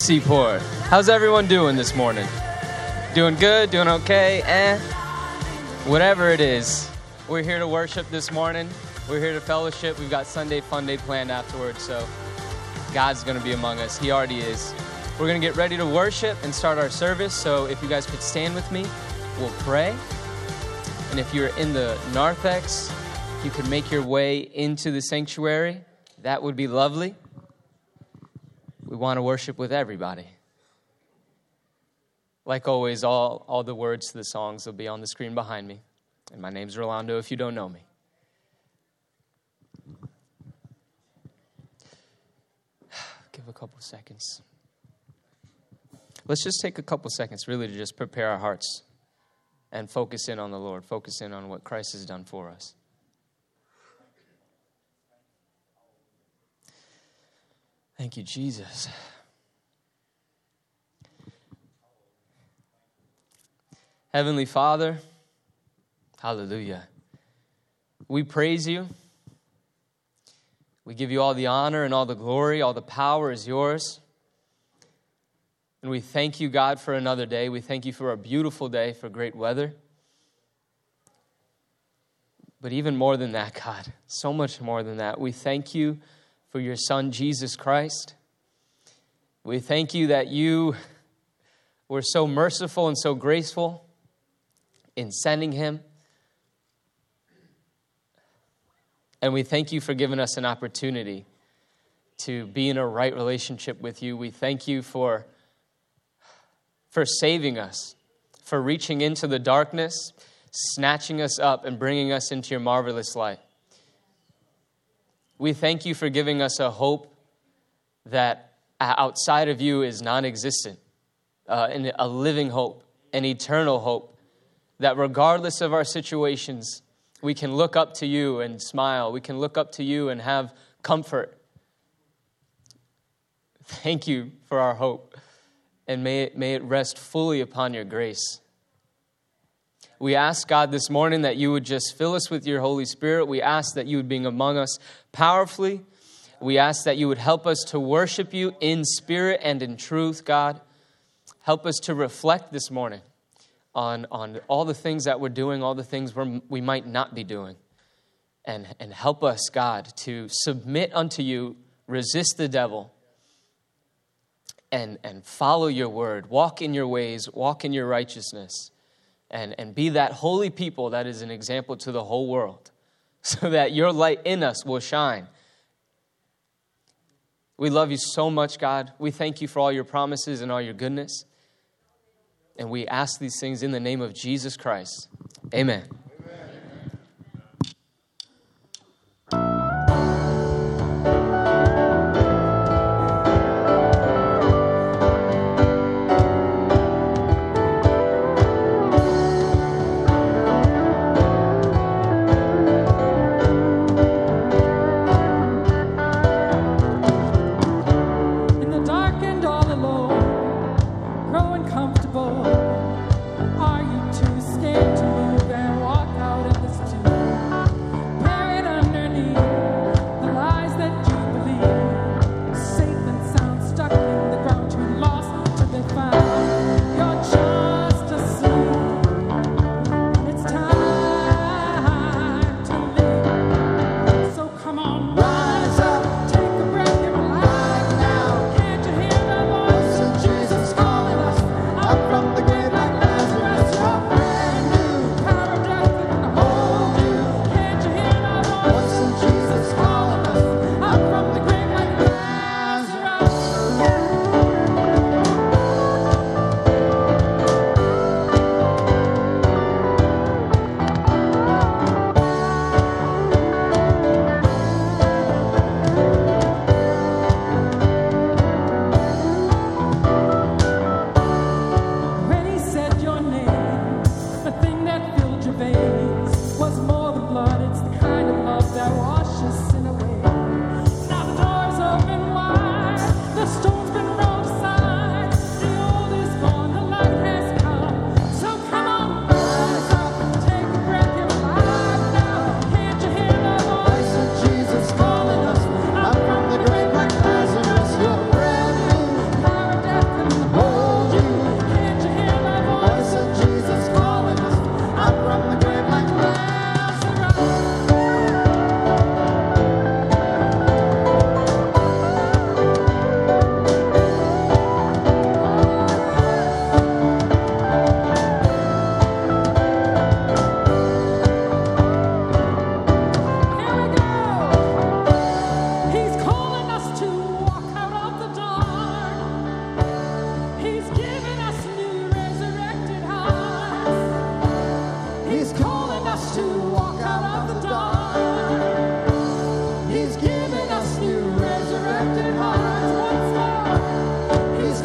Seaport. How's everyone doing this morning? Doing good? Doing okay? Whatever it is, we're here to worship this morning. We're here to fellowship. We've got Sunday Fun Day planned afterwards, so God's going to be among us. He already is. We're going to get ready to worship and start our service, so if you guys could stand with me, we'll pray. And if you're in the narthex, you could make your way into the sanctuary. That would be lovely. We want to worship with everybody. Like always, all the words to the songs will be on the screen behind me. And my name's Rolando if you don't know me. Give a couple seconds. Let's just take a couple seconds really to just prepare our hearts and focus in on the Lord, focus in on what Christ has done for us. Thank you, Jesus. Heavenly Father, hallelujah. We praise you. We give you all the honor and all the glory. All the power is yours. And we thank you, God, for another day. We thank you for a beautiful day, for great weather. But even more than that, God, so much more than that, we thank you for your Son, Jesus Christ. We thank you that you were so merciful and so graceful in sending him. And we thank you for giving us an opportunity to be in a right relationship with you. We thank you for saving us, for reaching into the darkness, snatching us up and bringing us into your marvelous light. We thank you for giving us a hope that outside of you is non-existent, and a living hope, an eternal hope, that regardless of our situations, we can look up to you and smile. We can look up to you and have comfort. Thank you for our hope, and may it rest fully upon your grace. We ask, God, this morning that you would just fill us with your Holy Spirit. We ask that you would be among us powerfully. We ask that you would help us to worship you in spirit and in truth, God. Help us to reflect this morning on all the things that we're doing, all the things we might not be doing. And help us, God, to submit unto you, resist the devil, and follow your word. Walk in your ways, walk in your righteousness. And be that holy people that is an example to the whole world, so that your light in us will shine. We love you so much, God. We thank you for all your promises and all your goodness. And we ask these things in the name of Jesus Christ. Amen. Are you too scared to move and walk?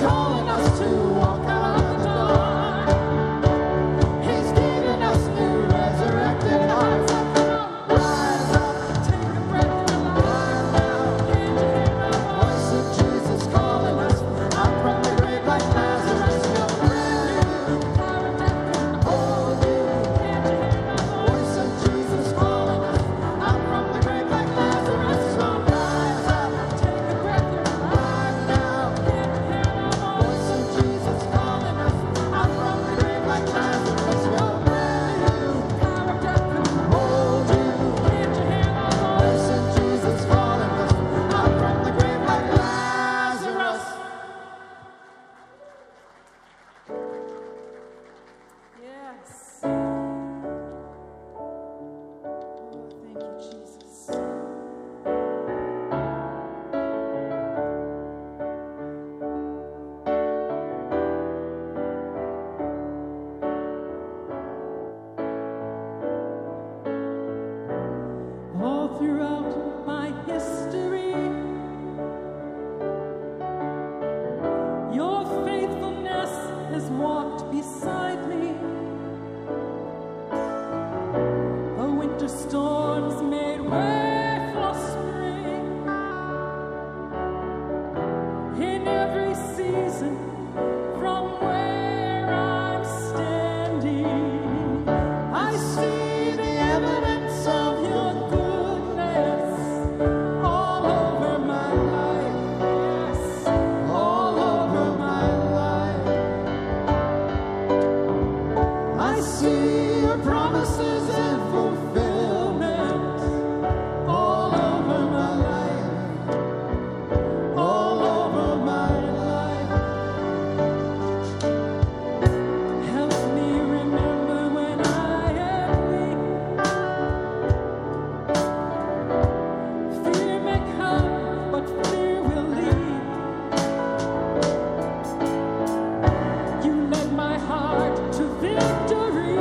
calling us to walk out of the dark. He's giving us new resurrected hearts. Rise up, take a breath in life now. Can't you hear the voice of Jesus calling us out from the grave like Lazarus? Your brand new power that can hold you. Can't you hear the voice of Jesus calling us out from the grave like Lazarus? So rise up, take a breath in life now. Can't you hear the voice of Jesus calling us out from the grave like Lazarus? Your brand new power that can hold you. Can't you hear the voice of Jesus calling us out from the grave like Lazarus? Yes. Oh, thank you, Jesus. All throughout my history, your faithfulness has walked beside me. The winter storms made way for spring. In every season, from where I'm standing, I see the evidence of your goodness all over my life. Yes, all over my life. I see your promises and fulfillment all over my life. All over my life. Help me remember when I am weak. Fear may come, but fear will leave. You led my heart to victory.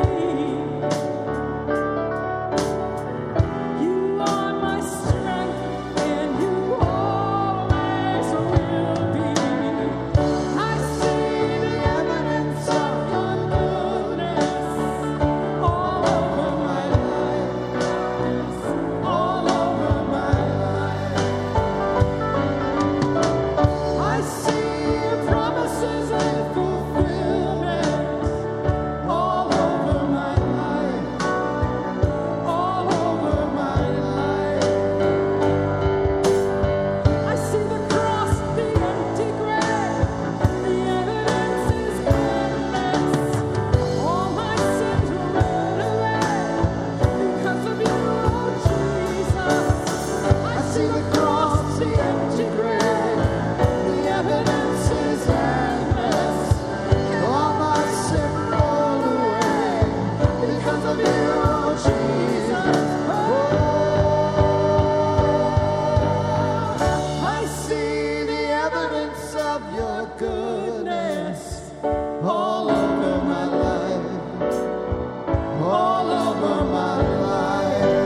You are my strength, and you always will be. I see the evidence of your goodness all over my life. All over my life. I see your promises and fulfillment all over my life. All over my life. I see the cross, the empty grave, the evidence is goodness. All my sins were rolled away because of you, oh Jesus. I see the cross, the empty grave, the evidence is endless. All my sin rolled away because of you, oh Jesus. I see the evidence of your goodness all over my life. All over my life.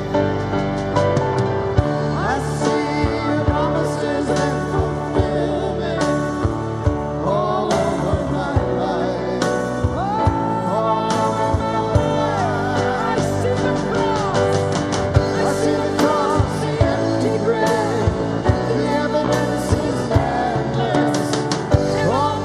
I see your promises and fulfillment all over my life. All over my life. I see the cross. I see the cross, the empty grave. The evidence is endless. All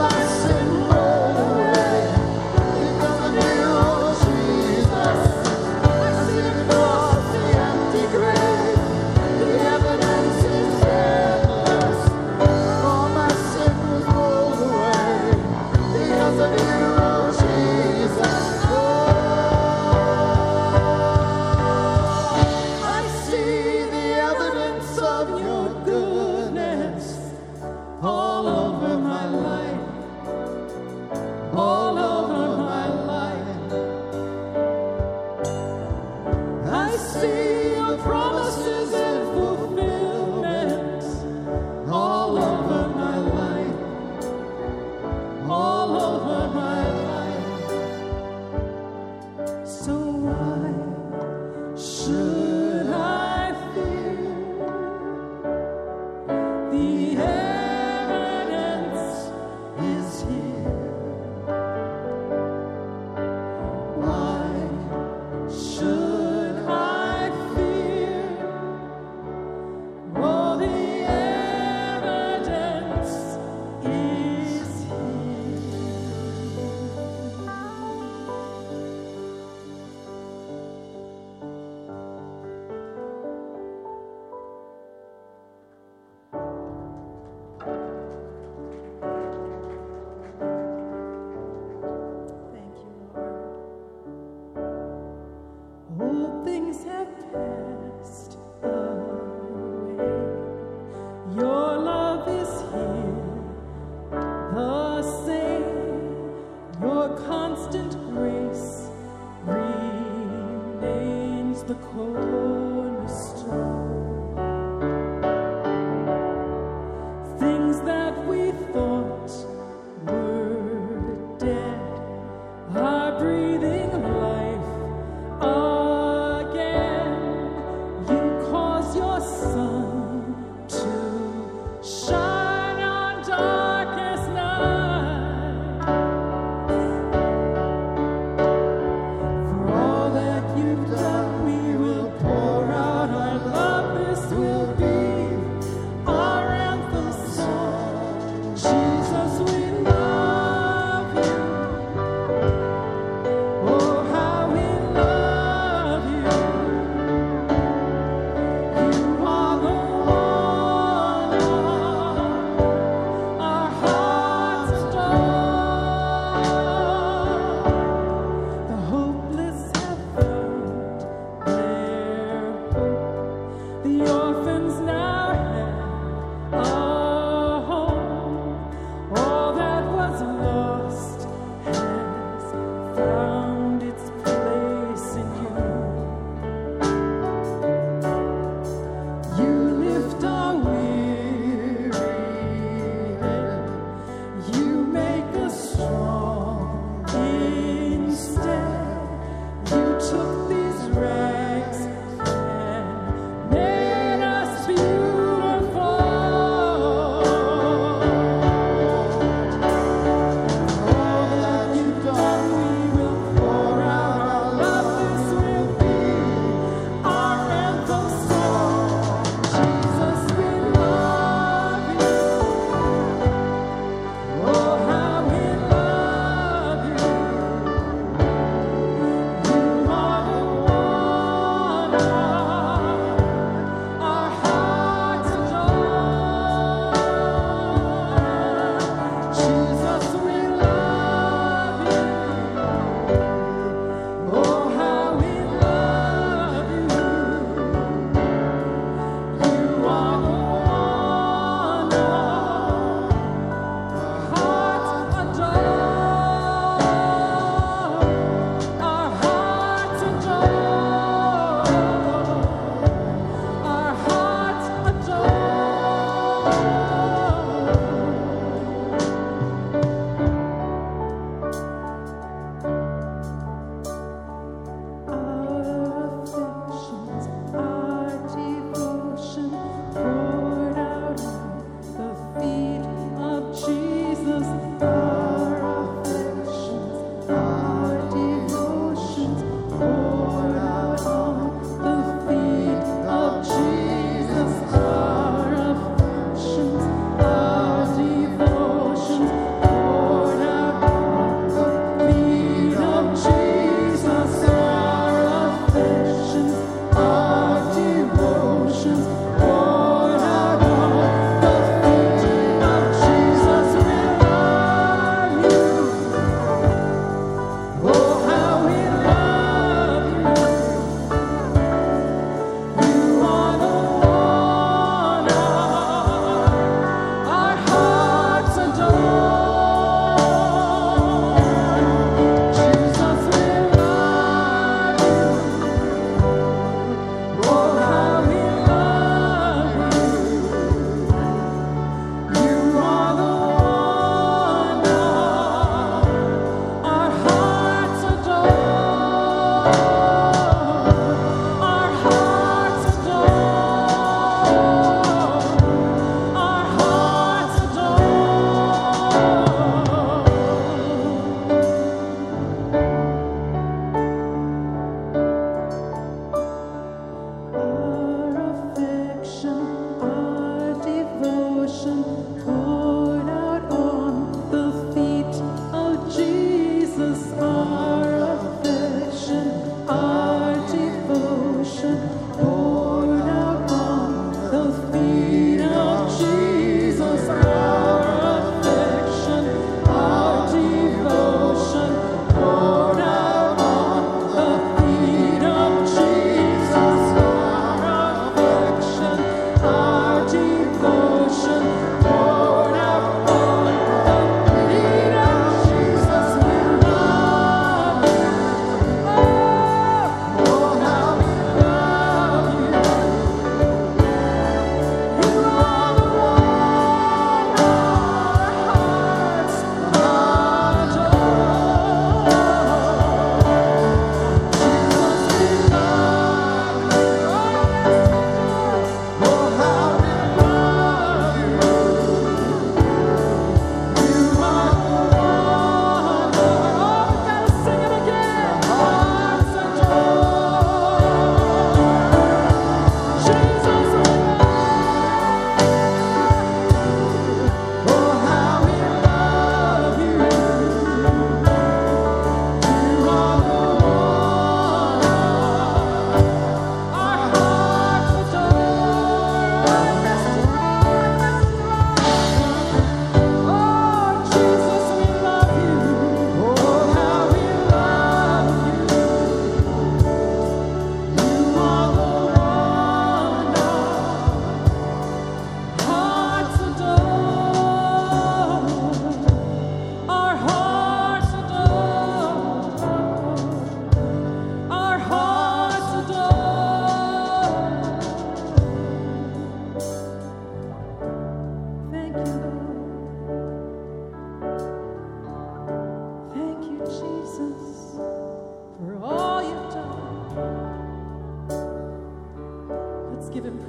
the cornerstone. Things that we thought were dead are breathing life again. You cause your sun to shine on darkest night. For all that you've done, we will pour out our love. This will be our anthem song. Jesus, we love you. Oh, how we love you. You are the one our hearts adore. The hopeless have found their hope. The orphans now have a home. All that was lost has found its place in you. You lift our weary head. You make us strong instead. You took these rags and made us beautiful.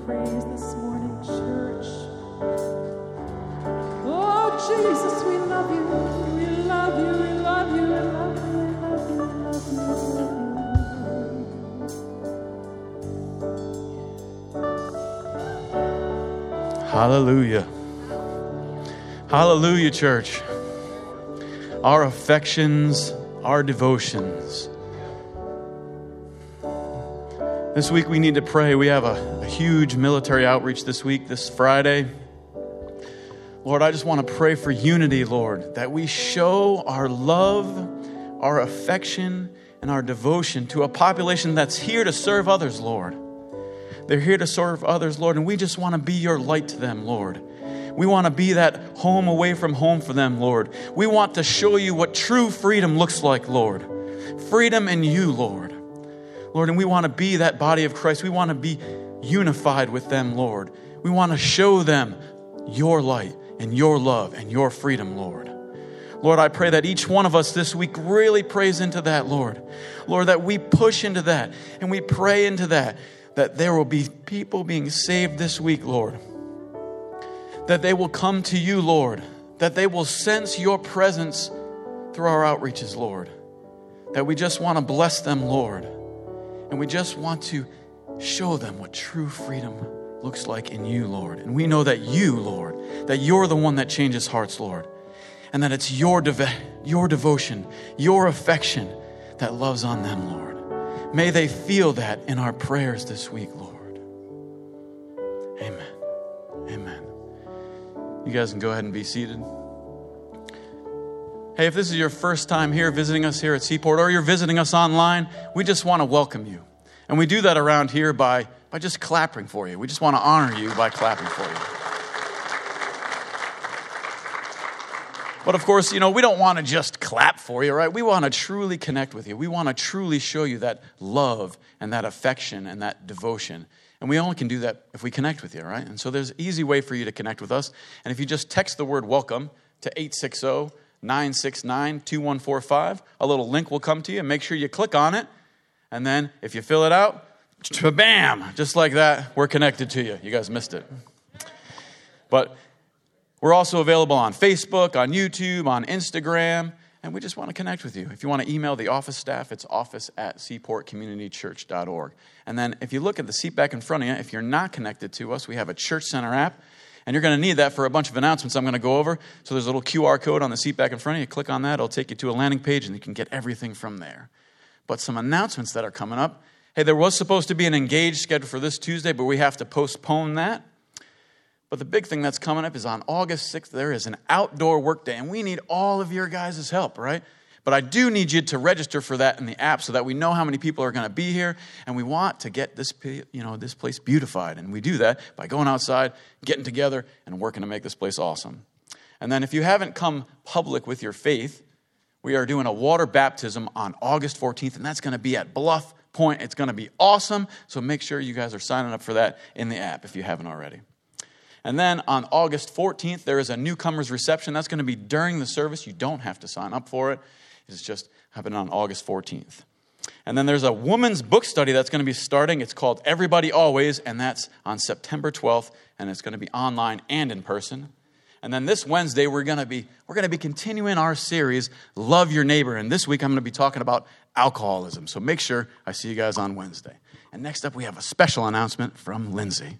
praise this morning, church. Oh, Jesus, we love you. We love you. We love you. We love you. We love you. We love you. We love you. Hallelujah. Hallelujah, church. Our affections, our devotions. This week we need to pray. We have a huge military outreach this week, this Friday. Lord, I just want to pray for unity, Lord, that we show our love, our affection, and our devotion to a population that's here to serve others, Lord. They're here to serve others, Lord, and we just want to be your light to them, Lord. We want to be that home away from home for them, Lord. We want to show you what true freedom looks like, Lord. Freedom in you, Lord. Lord, and we want to be that body of Christ. We want to be unified with them, Lord. We want to show them your light and your love and your freedom, Lord. Lord, I pray that each one of us this week really prays into that, Lord. Lord, that we push into that and we pray into that there will be people being saved this week, Lord. That they will come to you, Lord. That they will sense your presence through our outreaches, Lord. That we just want to bless them, Lord. And we just want to show them what true freedom looks like in you, Lord. And we know that you, Lord, that you're the one that changes hearts, Lord. And that it's your devotion, your affection that loves on them, Lord. May they feel that in our prayers this week, Lord. Amen. Amen. You guys can go ahead and be seated. Hey, if this is your first time here visiting us here at Seaport, or you're visiting us online, we just want to welcome you. And we do that around here by just clapping for you. We just want to honor you by clapping for you. But of course, we don't want to just clap for you, right? We want to truly connect with you. We want to truly show you that love and that affection and that devotion. And we only can do that if we connect with you, right? And so there's an easy way for you to connect with us. And if you just text the word welcome to 860-969-2145, a little link will come to you. Make sure you click on it. And then if you fill it out, bam, just like that, we're connected to you. You guys missed it. But we're also available on Facebook, on YouTube, on Instagram, and we just want to connect with you. If you want to email the office staff, it's office@seaportcommunitychurch.org. And then if you look at the seat back in front of you, if you're not connected to us, we have a Church Center app, and you're going to need that for a bunch of announcements I'm going to go over. So there's a little QR code on the seat back in front of you. Click on that. It'll take you to a landing page, and you can get everything from there. But some announcements that are coming up. Hey, there was supposed to be an Engage scheduled for this Tuesday, but we have to postpone that. But the big thing that's coming up is on August 6th, there is an outdoor work day, and we need all of your guys' help, right? But I do need you to register for that in the app so that we know how many people are going to be here, and we want to get this place beautified. And we do that by going outside, getting together, and working to make this place awesome. And then if you haven't come public with your faith, we are doing a water baptism on August 14th, and that's going to be at Bluff Point. It's going to be awesome, so make sure you guys are signing up for that in the app if you haven't already. And then on August 14th, there is a newcomers reception. That's going to be during the service. You don't have to sign up for it. It's just happening on August 14th. And then there's a women's book study that's going to be starting. It's called Everybody Always, and that's on September 12th, and it's going to be online and in person. And then this Wednesday, we're going to be continuing our series, Love Your Neighbor. And this week, I'm going to be talking about alcoholism. So make sure I see you guys on Wednesday. And next up, we have a special announcement from Lindsay.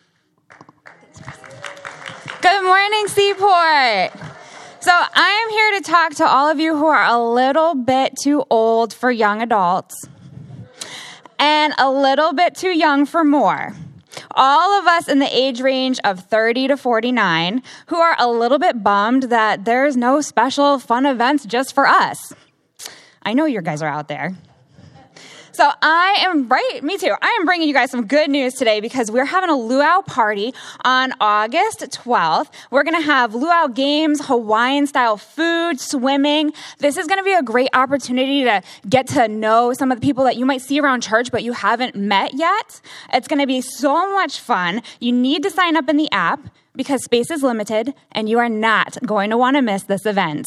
Good morning, Seaport. So I am here to talk to all of you who are a little bit too old for young adults and a little bit too young for more. All of us in the age range of 30 to 49 who are a little bit bummed that there's no special fun events just for us. I know you guys are out there. So me too. I am bringing you guys some good news today because we're having a luau party on August 12th. We're going to have luau games, Hawaiian-style food, swimming. This is going to be a great opportunity to get to know some of the people that you might see around church, but you haven't met yet. It's going to be so much fun. You need to sign up in the app because space is limited, and you are not going to want to miss this event.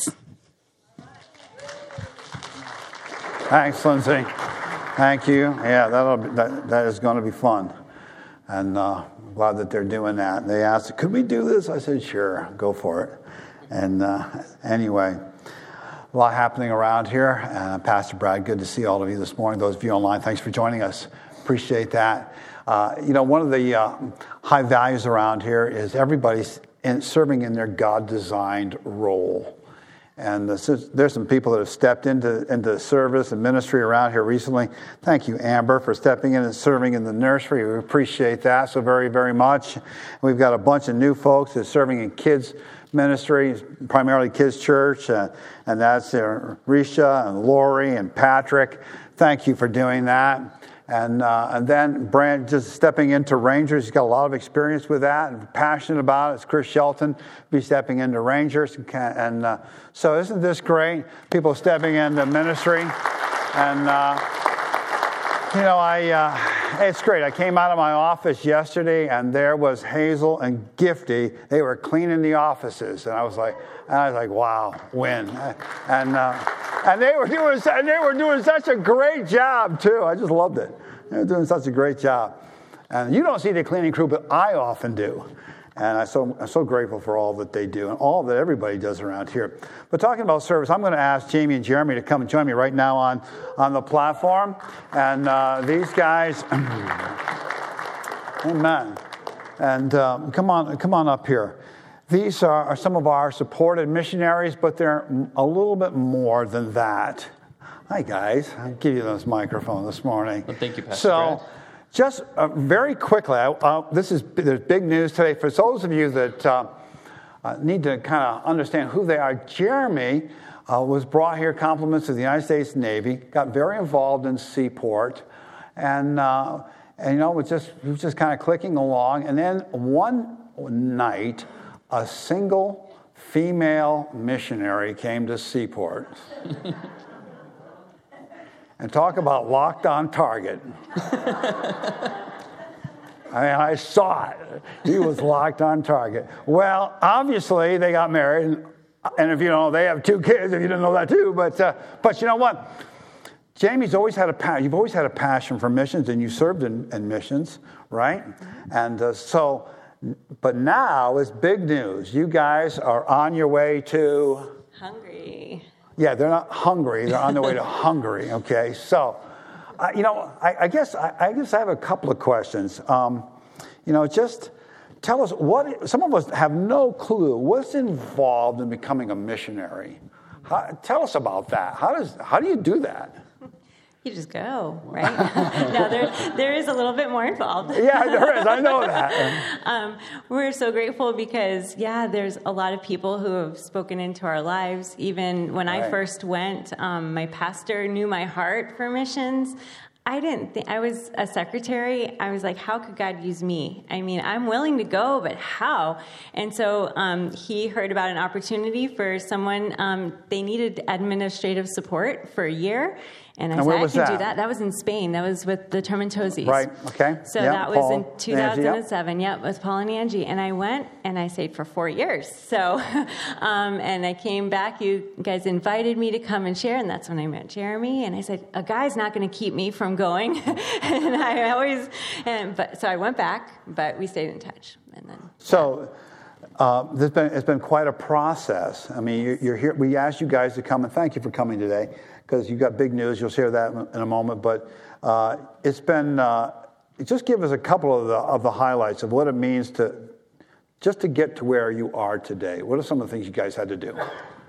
Thanks, Lindsay. Thank you. Yeah, that is going to be fun. And glad that they're doing that. And they asked, could we do this? I said, sure, go for it. And anyway, a lot happening around here. Pastor Brad, good to see all of you this morning. Those of you online, thanks for joining us. Appreciate that. One of the high values around here is everybody's serving in their God-designed role. And there's some people that have stepped into service and ministry around here recently. Thank you, Amber, for stepping in and serving in the nursery. We appreciate that so very, very much. We've got a bunch of new folks that are serving in kids ministry, primarily kids church, and that's Risha and Lori and Patrick. Thank you for doing that. And then Brand just stepping into Rangers. He's got a lot of experience with that and passionate about it. It's Chris Shelton be stepping into Rangers. And so isn't this great? People stepping into ministry. And, it's great. I came out of my office yesterday, and there was Hazel and Gifty. They were cleaning the offices. And I was like, wow, win. And they were doing such a great job too. I just loved it. They were doing such a great job. And you don't see the cleaning crew, but I often do. And I'm so grateful for all that they do and all that everybody does around here. But talking about service, I'm going to ask Jamie and Jeremy to come and join me right now on the platform. And these guys, amen. And come on up here. These are some of our supported missionaries, but they're a little bit more than that. Hi, guys. I'll give you this microphone this morning. Well, thank you, Pastor Brad. Just very quickly, there's big news today. For those of you that need to kind of understand who they are, Jeremy was brought here, compliments of the United States Navy, got very involved in Seaport, and was just kind of clicking along. And then one night, a single female missionary came to Seaport. And talk about locked on target. I saw it. He was locked on target. Well, obviously they got married, and if you know, they have 2 kids. If you didn't know that too, but you know what? Jamie's always had a passion. You've always had a passion for missions, and you served in missions, right? And but now it's big news. You guys are on your way to Hungary. Yeah, they're not Hungary. They're on their way to Hungary. Okay, so, I guess I have a couple of questions. Just tell us some of us have no clue what's involved in becoming a missionary. Tell us about that. How do you do that? You just go, right? No, there is a little bit more involved. Yeah, there is. I know that. We're so grateful because, there's a lot of people who have spoken into our lives. Even when I first went, my pastor knew my heart for missions. I was a secretary. I was like, how could God use me? I mean, I'm willing to go, but how? And so he heard about an opportunity for someone, they needed administrative support for a year. And I said, I can do that. That was in Spain. That was with the Termentoses. Right, okay. So that was in 2007, with Paul and Angie. And I went, and I stayed for 4 years. So, and I came back. You guys invited me to come and share, and that's when I met Jeremy. And I said, a guy's not going to keep me from going. And so I went back, but we stayed in touch. And then So it's been quite a process. I mean, you're here. We asked you guys to come, and thank you for coming today, because you've got big news. You'll share that in a moment. But it's been, just give us a couple of the highlights of what it means to get to where you are today. What are some of the things you guys had to do?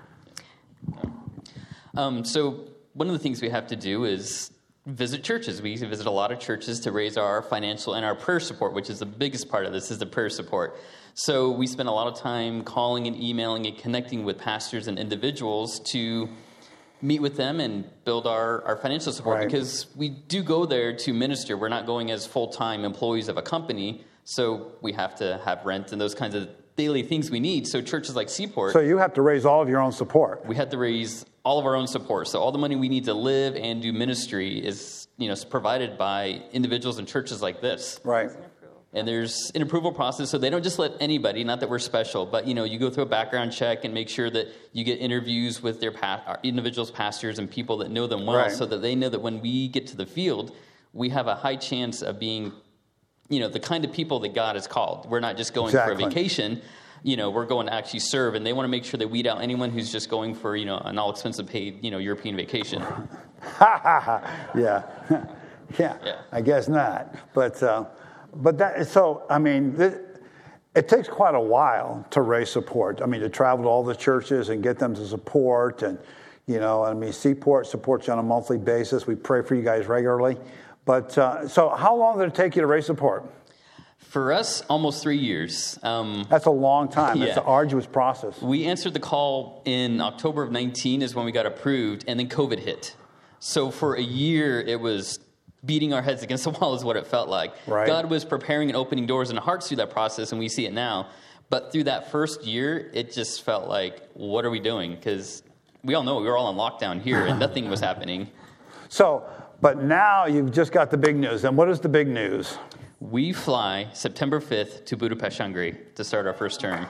So one of the things we have to do is visit churches. We visit a lot of churches to raise our financial and our prayer support, which is the biggest part of this, is the prayer support. So we spend a lot of time calling and emailing and connecting with pastors and individuals to meet with them and build our financial support, because we do go there to minister. We're not going as full-time employees of a company, so we have to have rent and those kinds of daily things we need. So churches like Seaport... So you have to raise all of your own support. We have to raise all of our own support. So all the money we need to live and do ministry is provided by individuals and churches like this. Right. And there's an approval process, so they don't just let anybody, not that we're special, but, you go through a background check and make sure that you get interviews with their individuals, pastors, and people that know them well, so that they know that when we get to the field, we have a high chance of being the kind of people that God has called. We're not just going Exactly. for a vacation. We're going to actually serve, and they want to make sure they weed out anyone who's just going for, an all-expensive paid, European vacation. Yeah. Yeah, I guess not. But that, so, I mean, it takes quite a while to raise support. I mean, to travel to all the churches and get them to support. And, Seaport supports you on a monthly basis. We pray for you guys regularly. But so how long did it take you to raise support? For us, almost 3 years. That's a long time. It's an arduous process. We answered the call in October of 19 is when we got approved, and then COVID hit. So for a year, it was beating our heads against the wall is what it felt like. Right. God was preparing and opening doors in our hearts through that process, and we see it now. But through that first year, it just felt like, what are we doing? Because we all know we were all on lockdown here, and nothing was happening. So, but now you've just got the big news. And what is the big news? We fly September 5th to Budapest, Hungary to start our first term.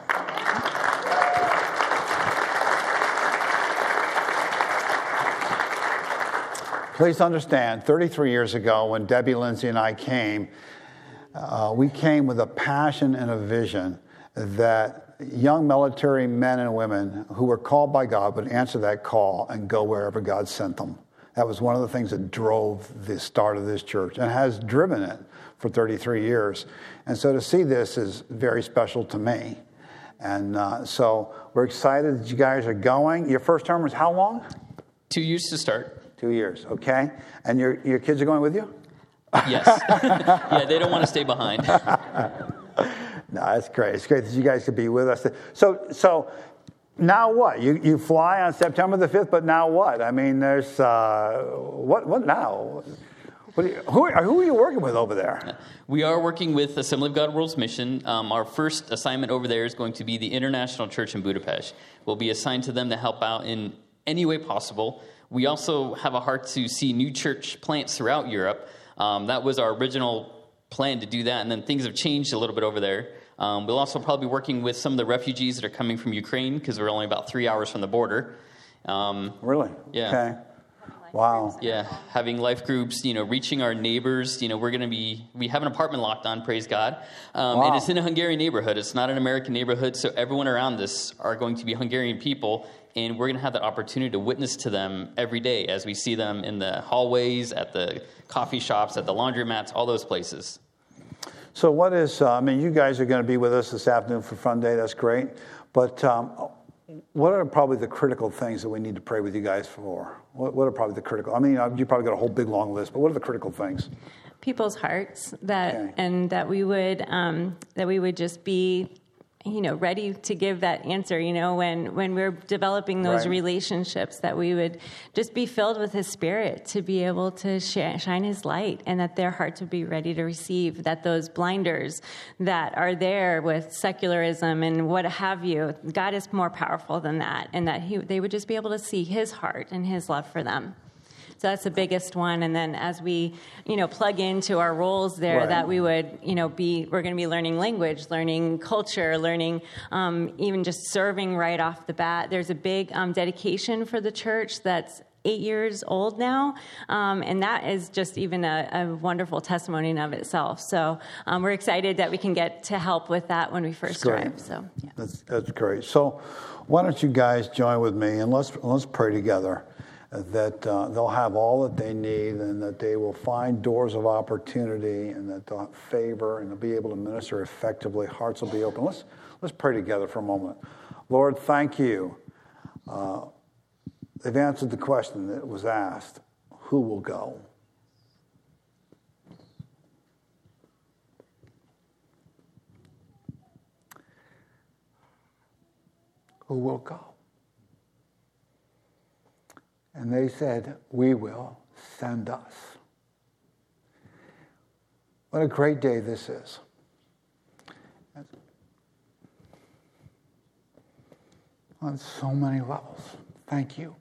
Please understand, 33 years ago when Debbie, Lindsay, and I came, we came with a passion and a vision that young military men and women who were called by God would answer that call and go wherever God sent them. That was one of the things that drove the start of this church and has driven it for 33 years. And so to see this is very special to me. And so we're excited that you guys are going. Your first term is how long? 2 years to start. 2 years, okay. And your kids are going with you? Yes. Yeah, they don't want to stay behind. No, that's great. It's great that you guys could be with us. So now what? You fly on September the 5th, but now what? I mean, there's, what now? Who are you working with over there? We are working with Assembly of God World's Mission. Our first assignment over there is going to be the International Church in Budapest. We'll be assigned to them to help out in any way possible. We also have a heart to see new church plants throughout Europe. That was our original plan to do that, and then things have changed a little bit over there. We'll also probably be working with some of the refugees that are coming from Ukraine because we're only about 3 hours from the border. Really? Yeah. Okay. Wow. Yeah, having life groups, reaching our neighbors. We have an apartment locked on, praise God. And it's in a Hungarian neighborhood. It's not an American neighborhood, so everyone around us are going to be Hungarian people, and we're going to have that opportunity to witness to them every day as we see them in the hallways, at the coffee shops, at the laundromats, all those places. So what is, you guys are going to be with us this afternoon for Fun Day. That's great. But what are probably the critical things that we need to pray with you guys for? What are probably the critical? You probably got a whole big long list, but what are the critical things? People's hearts Okay. and that we would just be ready to give that answer, when we're developing those Right. relationships, that we would just be filled with His Spirit to be able to shine His light, and that their hearts would be ready to receive, that those blinders that are there with secularism and what have you, God is more powerful than that, and that they would just be able to see His heart and His love for them. So that's the biggest one. And then as we, plug into our roles there, Right. that we would, we're going to be learning language, learning culture, learning even just serving right off the bat. There's a big dedication for the church that's 8 years old now, and that is just even a wonderful testimony in of itself. So we're excited that we can get to help with that when we first Great. arrive. So yeah. That's great. So why don't you guys join with me and let's pray together that they'll have all that they need and that they will find doors of opportunity and that they'll have favor and they'll be able to minister effectively. Hearts will be open. Let's pray together for a moment. Lord, thank you. They've answered the question that was asked. Who will go? Who will go? And they said, we will, send us. What a great day this is. On so many levels. Thank you.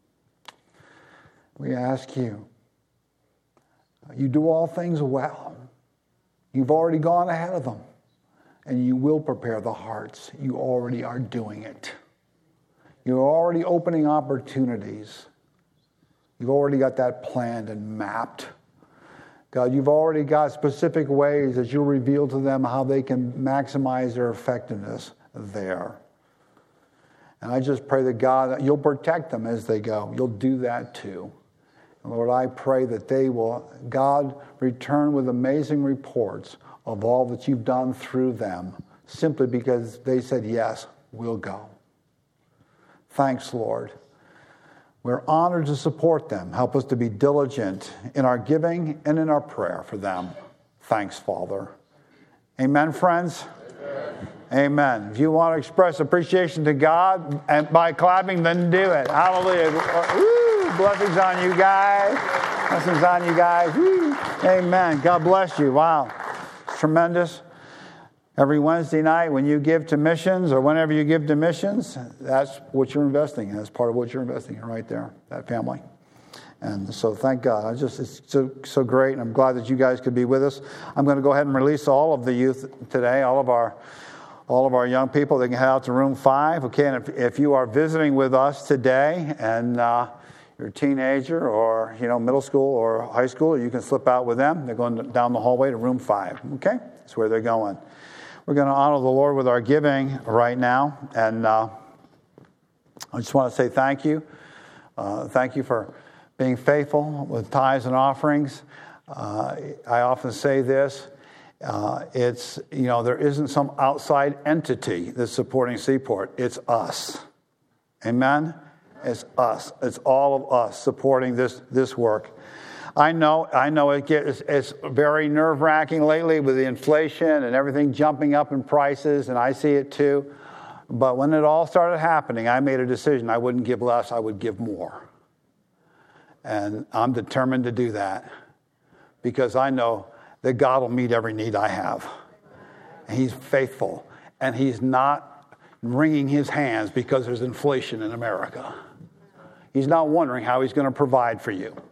We ask you, you do all things well. You've already gone ahead of them, and you will prepare the hearts. You already are doing it. You're already opening opportunities. You've already got that planned and mapped. God, you've already got specific ways that you'll reveal to them how they can maximize their effectiveness there. And I just pray that, God, that you'll protect them as they go. You'll do that too. And Lord, I pray that they will, God, return with amazing reports of all that you've done through them, simply because they said, yes, we'll go. Thanks, Lord. We're honored to support them. Help us to be diligent in our giving and in our prayer for them. Thanks, Father. Amen, friends? Amen. If you want to express appreciation to God and by clapping, then do it. Hallelujah. Woo! Blessings on you guys. Blessings on you guys. Woo! Amen. God bless you. Wow. It's tremendous. Every Wednesday night when you give to missions or whenever you give to missions, that's what you're investing in. That's part of what you're investing in right there, that family. And so thank God. It's so great, and I'm glad that you guys could be with us. I'm going to go ahead and release all of the youth today, all of our young people. They can head out to room 5. Okay, and if you are visiting with us today and you're a teenager or middle school or high school, you can slip out with them. They're going down the hallway to room 5. Okay, that's where they're going. We're going to honor the Lord with our giving right now, and I just want to say thank you. Thank you for being faithful with tithes and offerings. I often say this. It's, there isn't some outside entity that's supporting Seaport. It's us. Amen? It's us. It's all of us supporting this work. I know it's very nerve-wracking lately with the inflation and everything jumping up in prices, and I see it too. But when it all started happening, I made a decision. I wouldn't give less. I would give more. And I'm determined to do that because I know that God will meet every need I have. And He's faithful. And He's not wringing His hands because there's inflation in America. He's not wondering how He's going to provide for you.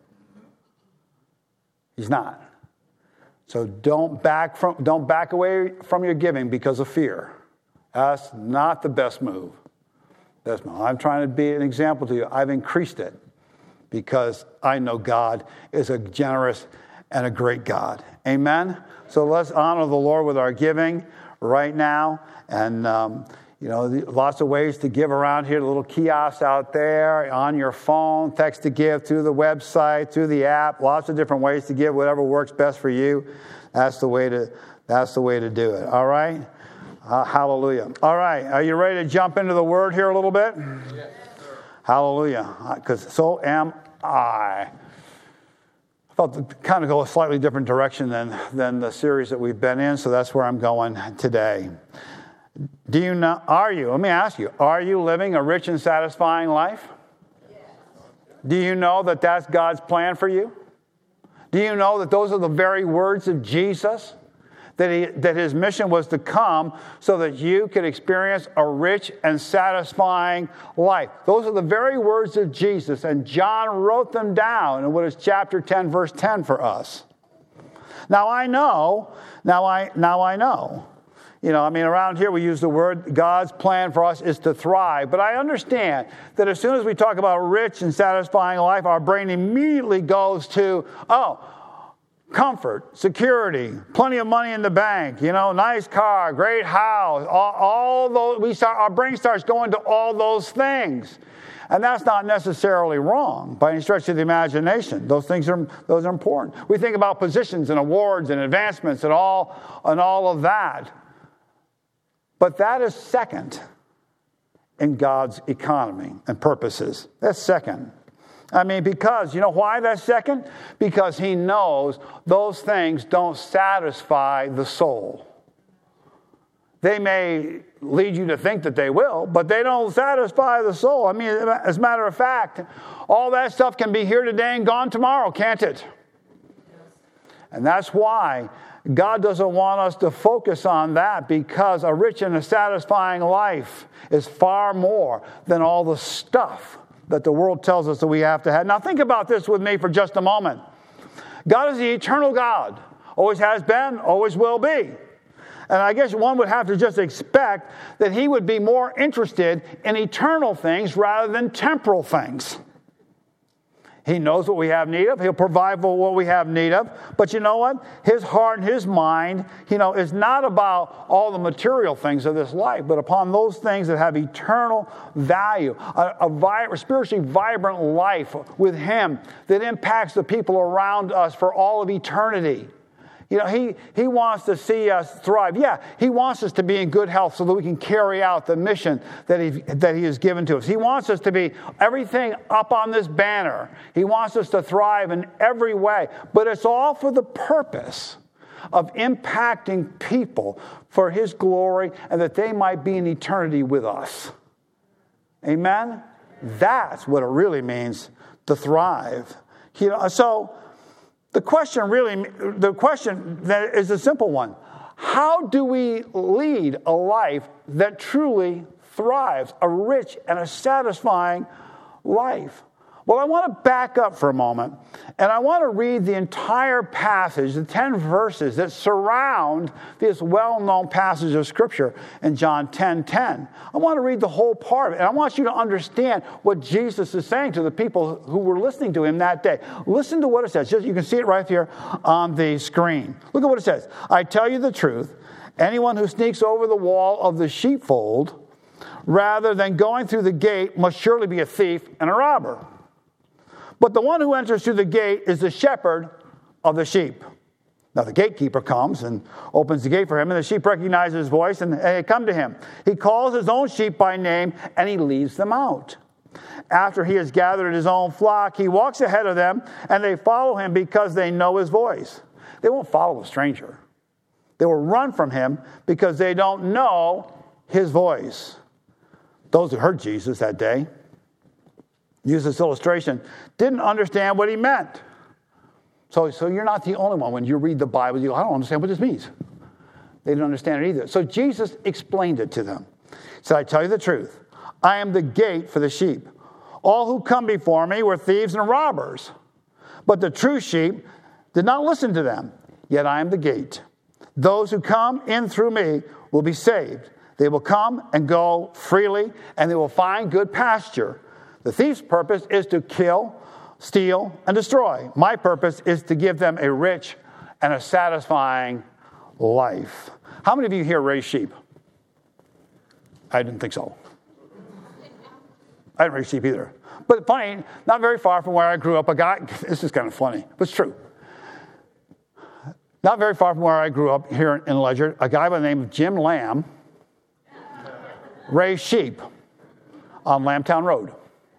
He's not. So don't back away from your giving because of fear. That's not the best move. I'm trying to be an example to you. I've increased it because I know God is a generous and a great God. Amen? So let's honor the Lord with our giving right now. And, lots of ways to give around here. The little kiosks out there, on your phone, text to give, through the website, through the app. Lots of different ways to give, whatever works best for you. That's the way to do it. All right? Hallelujah. All right. Are you ready to jump into the Word here a little bit? Yes, sir. Hallelujah. Because so am I. I felt to kind of go a slightly different direction than the series that we've been in, so that's where I'm going today. Let me ask you, are you living a rich and satisfying life? Yes. Do you know that that's God's plan for you? Do you know that those are the very words of Jesus? That His mission was to come so that you could experience a rich and satisfying life. Those are the very words of Jesus, and John wrote them down in what is chapter 10, verse 10 for us. Now I know. Around here we use the word, God's plan for us is to thrive. But I understand that as soon as we talk about rich and satisfying life, our brain immediately goes to, comfort, security, plenty of money in the bank, nice car, great house, all those. Our brain starts going to all those things. And that's not necessarily wrong by any stretch of the imagination. Those are important. We think about positions and awards and advancements and all of that. But that is second in God's economy and purposes. That's second. Because, you know why that's second? Because He knows those things don't satisfy the soul. They may lead you to think that they will, but they don't satisfy the soul. As a matter of fact, all that stuff can be here today and gone tomorrow, can't it? And that's why God doesn't want us to focus on that, because a rich and a satisfying life is far more than all the stuff that the world tells us that we have to have. Now think about this with me for just a moment. God is the eternal God. Always has been, always will be. And I guess one would have to just expect that He would be more interested in eternal things rather than temporal things. He knows what we have need of. He'll provide for what we have need of. But you know what? His heart and his mind, is not about all the material things of this life, but upon those things that have eternal value. A spiritually vibrant life with him that impacts the people around us for all of eternity. He wants to see us thrive. Yeah, he wants us to be in good health so that we can carry out the mission that he has given to us. He wants us to be everything up on this banner. He wants us to thrive in every way. But it's all for the purpose of impacting people for his glory and that they might be in eternity with us. Amen? That's what it really means to thrive. So the question that is a simple one. How do we lead a life that truly thrives, a rich and a satisfying life? Well, I want to back up for a moment, and I want to read the entire passage, the 10 verses that surround this well-known passage of Scripture in John 10:10. I want to read the whole part of it, and I want you to understand what Jesus is saying to the people who were listening to him that day. Listen to what it says. You can see it right here on the screen. Look at what it says. I tell you the truth, anyone who sneaks over the wall of the sheepfold rather than going through the gate must surely be a thief and a robber. But the one who enters through the gate is the shepherd of the sheep. Now the gatekeeper comes and opens the gate for him, and the sheep recognize his voice, and they come to him. He calls his own sheep by name, and he leads them out. After he has gathered his own flock, he walks ahead of them, and they follow him because they know his voice. They won't follow a stranger. They will run from him because they don't know his voice. Those who heard Jesus that day, use this illustration, didn't understand what he meant. So you're not the only one. When you read the Bible, you go, I don't understand what this means. They didn't understand it either. So Jesus explained it to them. He said, I tell you the truth. I am the gate for the sheep. All who come before me were thieves and robbers. But the true sheep did not listen to them. Yet I am the gate. Those who come in through me will be saved. They will come and go freely, and they will find good pasture. The thief's purpose is to kill, steal, and destroy. My purpose is to give them a rich and a satisfying life. How many of you here raise sheep? I didn't think so. I didn't raise sheep either. But funny, not very far from where I grew up, this is kind of funny, but it's true. Not very far from where I grew up here in Ledyard, a guy by the name of Jim Lamb raised sheep on Lambtown Road.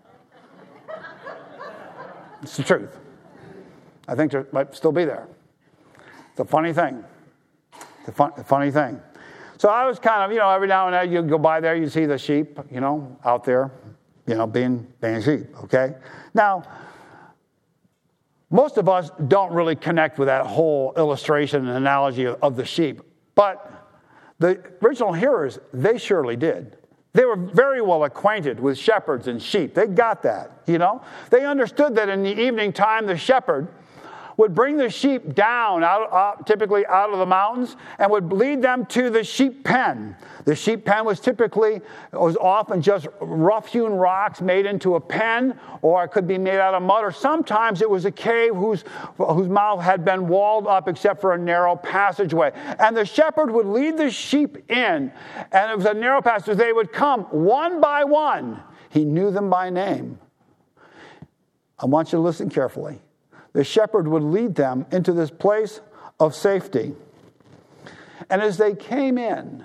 It's the truth. I think there might still be there. It's a funny thing. It's a funny thing. So I was kind of, every now and then you go by there, you see the sheep, out there, being sheep, okay? Now, most of us don't really connect with that whole illustration and analogy of the sheep. But the original hearers, they surely did. They were very well acquainted with shepherds and sheep. They got that, They understood that in the evening time, the shepherd would bring the sheep down, typically out of the mountains, and would lead them to the sheep pen. The sheep pen was often just rough-hewn rocks made into a pen, or it could be made out of mud, or sometimes it was a cave whose mouth had been walled up except for a narrow passageway. And the shepherd would lead the sheep in, and it was a narrow passage. They would come one by one. He knew them by name. I want you to listen carefully. The shepherd would lead them into this place of safety. And as they came in,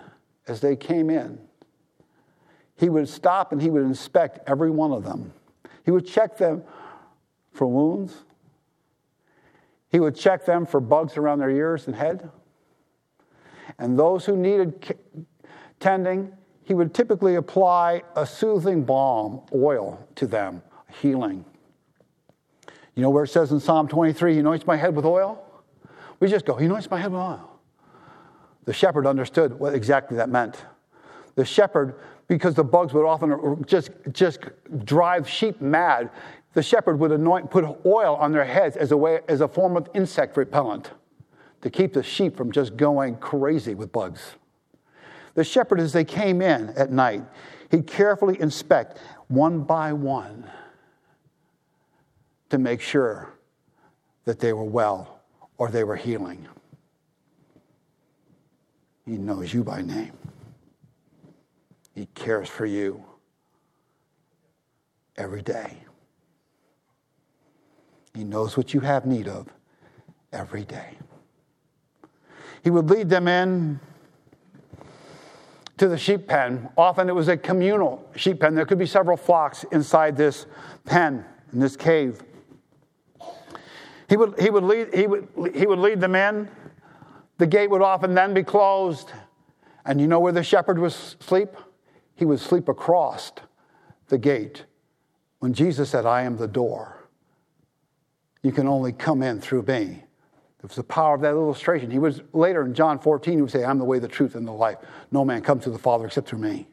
he would stop and he would inspect every one of them. He would check them for wounds. He would check them for bugs around their ears and head. And those who needed tending, he would typically apply a soothing balm, oil to them, healing. You know where it says in Psalm 23, he anoints my head with oil? We just go, he anoints my head with oil. The shepherd understood what exactly that meant. The shepherd, because the bugs would often just drive sheep mad, the shepherd would put oil on their heads as a form of insect repellent to keep the sheep from just going crazy with bugs. The shepherd, as they came in at night, he'd carefully inspect one by one to make sure that they were well or they were healing. He knows you by name. He cares for you every day. He knows what you have need of every day. He would lead them in to the sheep pen. Often it was a communal sheep pen. There could be several flocks inside this pen, in this cave. He would lead them in. The gate would often then be closed. And you know where the shepherd would sleep? He would sleep across the gate. When Jesus said, I am the door, you can only come in through me. It was the power of that illustration. He was later in John 14, he would say, I'm the way, the truth, and the life. No man comes to the Father except through me.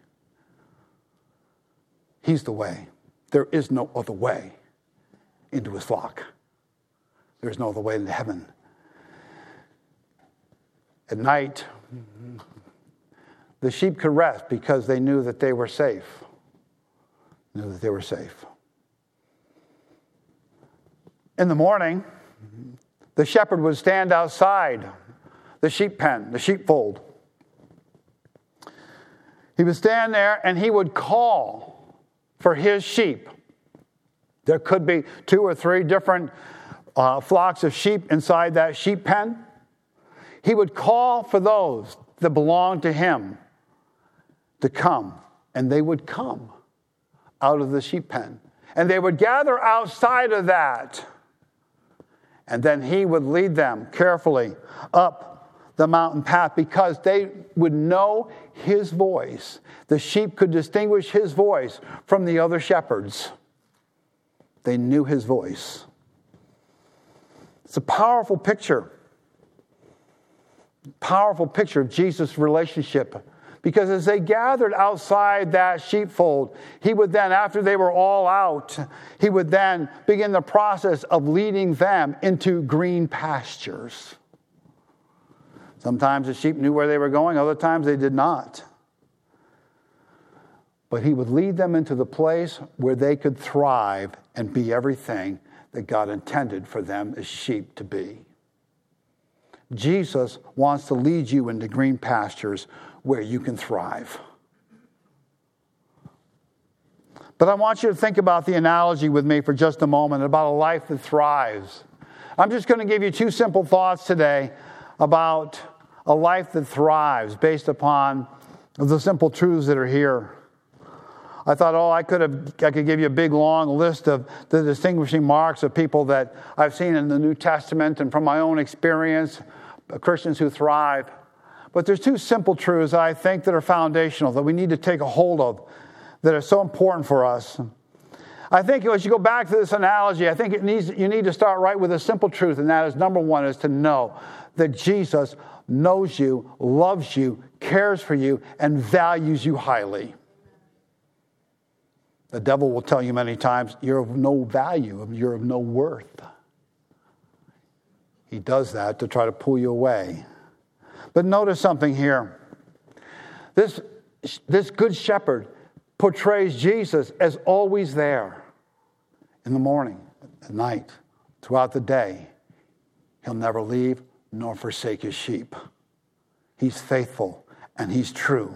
He's the way. There is no other way into his flock. There's no other way into heaven. At night, the sheep could rest because they knew that they were safe. In the morning, the shepherd would stand outside the sheep pen, the sheepfold. He would stand there and he would call for his sheep. There could be 2 or 3 different flocks of sheep inside that sheep pen. He would call for those that belonged to him to come, and they would come out of the sheep pen. And they would gather outside of that. And then he would lead them carefully up the mountain path because they would know his voice. The sheep could distinguish his voice from the other shepherds. They knew his voice. It's a powerful picture of Jesus' relationship. Because as they gathered outside that sheepfold, he would then, after they were all out, he would then begin the process of leading them into green pastures. Sometimes the sheep knew where they were going, other times they did not. But he would lead them into the place where they could thrive and be everything that God intended for them as sheep to be. Jesus wants to lead you into green pastures where you can thrive. But I want you to think about the analogy with me for just a moment about a life that thrives. I'm just going to give you 2 simple thoughts today about a life that thrives based upon the simple truths that are here. I thought, I could give you a big long list of the distinguishing marks of people that I've seen in the New Testament and from my own experience, Christians who thrive. But there's 2 simple truths I think that are foundational, that we need to take a hold of, that are so important for us. I think as you go back to this analogy, I think you need to start right with a simple truth, and that is, number 1 is to know that Jesus knows you, loves you, cares for you, and values you highly. The devil will tell you many times, you're of no value, you're of no worth. He does that to try to pull you away. But notice something here. This good shepherd portrays Jesus as always there. In the morning, at night, throughout the day. He'll never leave nor forsake his sheep. He's faithful and he's true.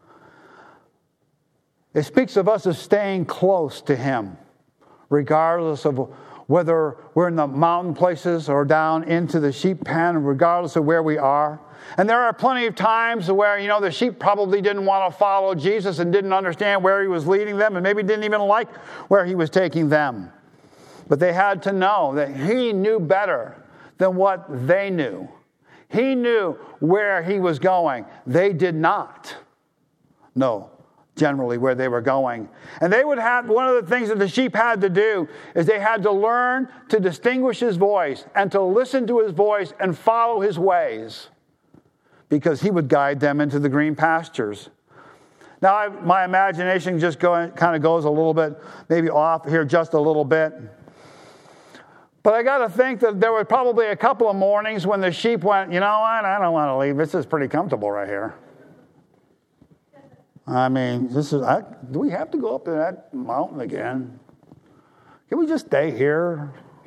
It speaks of us as staying close to him, regardless of whether we're in the mountain places or down into the sheep pen, regardless of where we are. And there are plenty of times where, the sheep probably didn't want to follow Jesus and didn't understand where he was leading them and maybe didn't even like where he was taking them. But they had to know that he knew better than what they knew. He knew where he was going. They did not know generally where they were going. And they would have, one of the things that the sheep had to do is they had to learn to distinguish his voice and to listen to his voice and follow his ways, because he would guide them into the green pastures. Now, my imagination just kind of goes a little bit, maybe off here just a little bit. But I got to think that there were probably a couple of mornings when the sheep went, you know what, I don't want to leave. This is pretty comfortable right here. I mean, do we have to go up to that mountain again? Can we just stay here?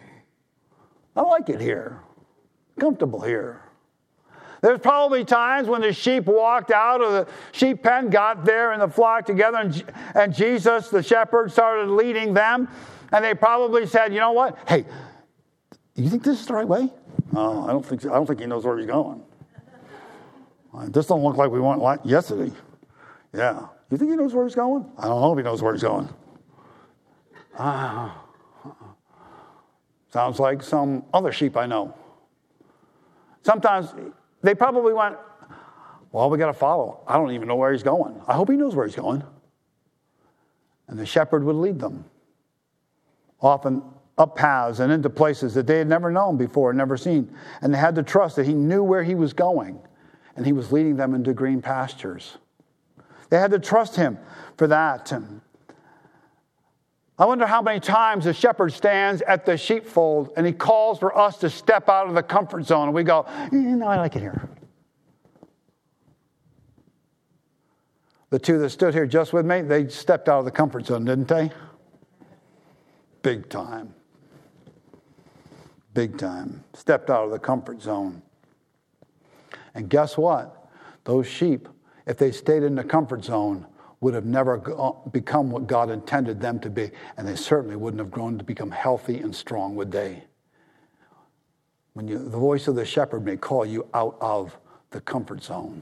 I like it here. Comfortable here. There's probably times when the sheep walked out of the sheep pen, got there in the flock together, and Jesus, the shepherd, started leading them. And they probably said, you know what? Hey, you think this is the right way? Oh, I don't think so. I don't think he knows where he's going. This don't look like we went yesterday. Yeah. You think he knows where he's going? I don't know if he knows where he's going. Sounds like some other sheep I know. Sometimes they probably went, well, we got to follow. I don't even know where he's going. I hope he knows where he's going. And the shepherd would lead them, often up paths and into places that they had never known before, never seen. And they had to trust that he knew where he was going, and he was leading them into green pastures. They had to trust him for that. I wonder how many times the shepherd stands at the sheepfold and he calls for us to step out of the comfort zone. And we go, no, I like it here. The two that stood here just with me, they stepped out of the comfort zone, didn't they? Big time. Big time. Stepped out of the comfort zone. And guess what? Those sheep, if they stayed in the comfort zone, would have never become what God intended them to be. And they certainly wouldn't have grown to become healthy and strong, would they? The voice of the shepherd may call you out of the comfort zone.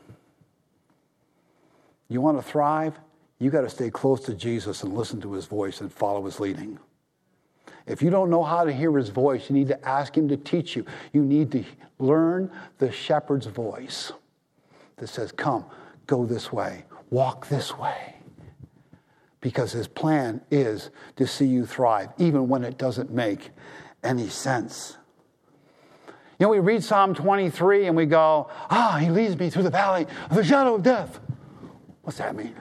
You want to thrive? You got to stay close to Jesus and listen to his voice and follow his leading. If you don't know how to hear his voice, you need to ask him to teach you. You need to learn the shepherd's voice that says, come, go this way. Walk this way. Because his plan is to see you thrive, even when it doesn't make any sense. You know, we read Psalm 23 and we go, he leads me through the valley of the shadow of death. What's that mean?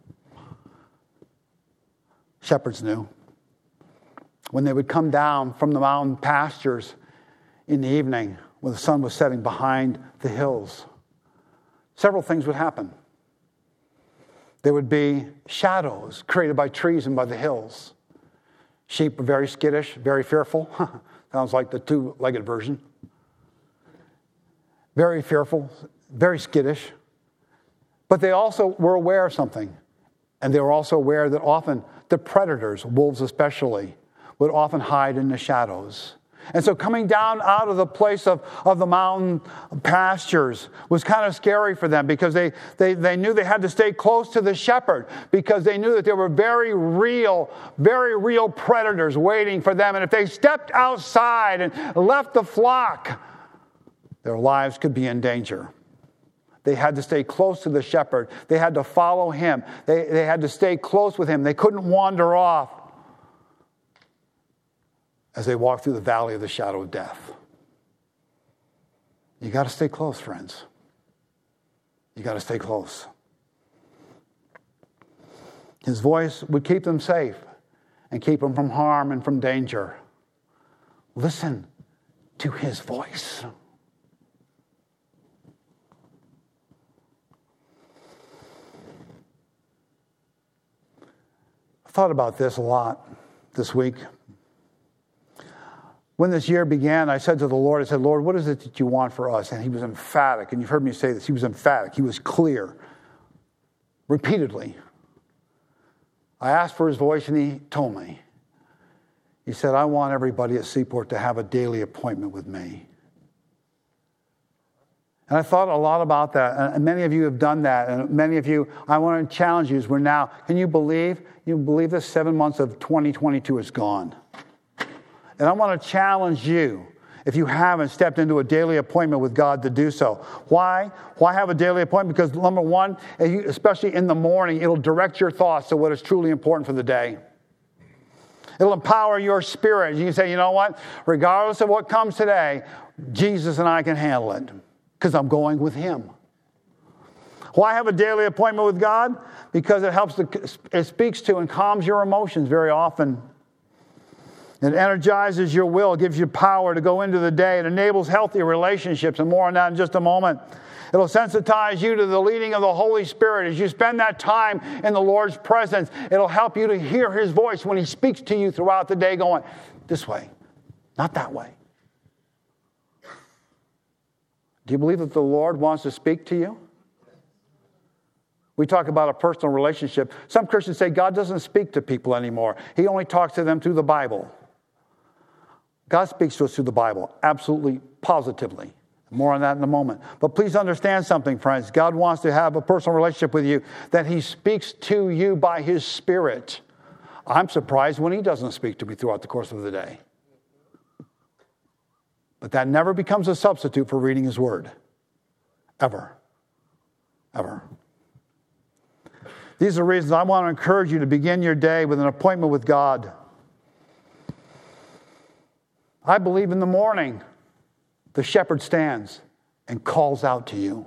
Shepherds knew. When they would come down from the mountain pastures in the evening, when the sun was setting behind the hills, several things would happen. There would be shadows created by trees and by the hills. Sheep are very skittish, very fearful. Sounds like the two-legged version. Very fearful, very skittish. But they also were aware of something. And they were also aware that often the predators, wolves especially, would often hide in the shadows. And so coming down out of the place of the mountain pastures was kind of scary for them, because they knew they had to stay close to the shepherd, because they knew that there were very real predators waiting for them. And if they stepped outside and left the flock, their lives could be in danger. They had to stay close to the shepherd. They had to follow him. They had to stay close with him. They couldn't wander off as they walk through the valley of the shadow of death. You got to stay close, friends. You got to stay close. His voice would keep them safe and keep them from harm and from danger. Listen to his voice. I thought about this a lot this week. When this year began, I said to the Lord, I said, Lord, what is it that you want for us? And he was emphatic. And you've heard me say this. He was emphatic. He was clear. Repeatedly. I asked for his voice and he told me. He said, I want everybody at Seaport to have a daily appointment with me. And I thought a lot about that. And many of you have done that. And many of you, I want to challenge you as we're now. Can you believe? You believe this? 7 months of 2022 is gone. And I want to challenge you, if you haven't stepped into a daily appointment with God, to do so. Why? Why have a daily appointment? Because number one, especially in the morning, it'll direct your thoughts to what is truly important for the day. It'll empower your spirit. You can say, you know what? Regardless of what comes today, Jesus and I can handle it, because I'm going with him. Why have a daily appointment with God? Because it speaks to and calms your emotions very often. It energizes your will, gives you power to go into the day. It enables healthy relationships, and more on that in just a moment. It'll sensitize you to the leading of the Holy Spirit. As you spend that time in the Lord's presence, it'll help you to hear his voice when he speaks to you throughout the day, going, this way, not that way. Do you believe that the Lord wants to speak to you? We talk about a personal relationship. Some Christians say God doesn't speak to people anymore. He only talks to them through the Bible. God speaks to us through the Bible, absolutely, positively. More on that in a moment. But please understand something, friends. God wants to have a personal relationship with you, that He speaks to you by His Spirit. I'm surprised when He doesn't speak to me throughout the course of the day. But that never becomes a substitute for reading His Word. Ever. Ever. These are reasons I want to encourage you to begin your day with an appointment with God. I believe in the morning, the shepherd stands and calls out to you.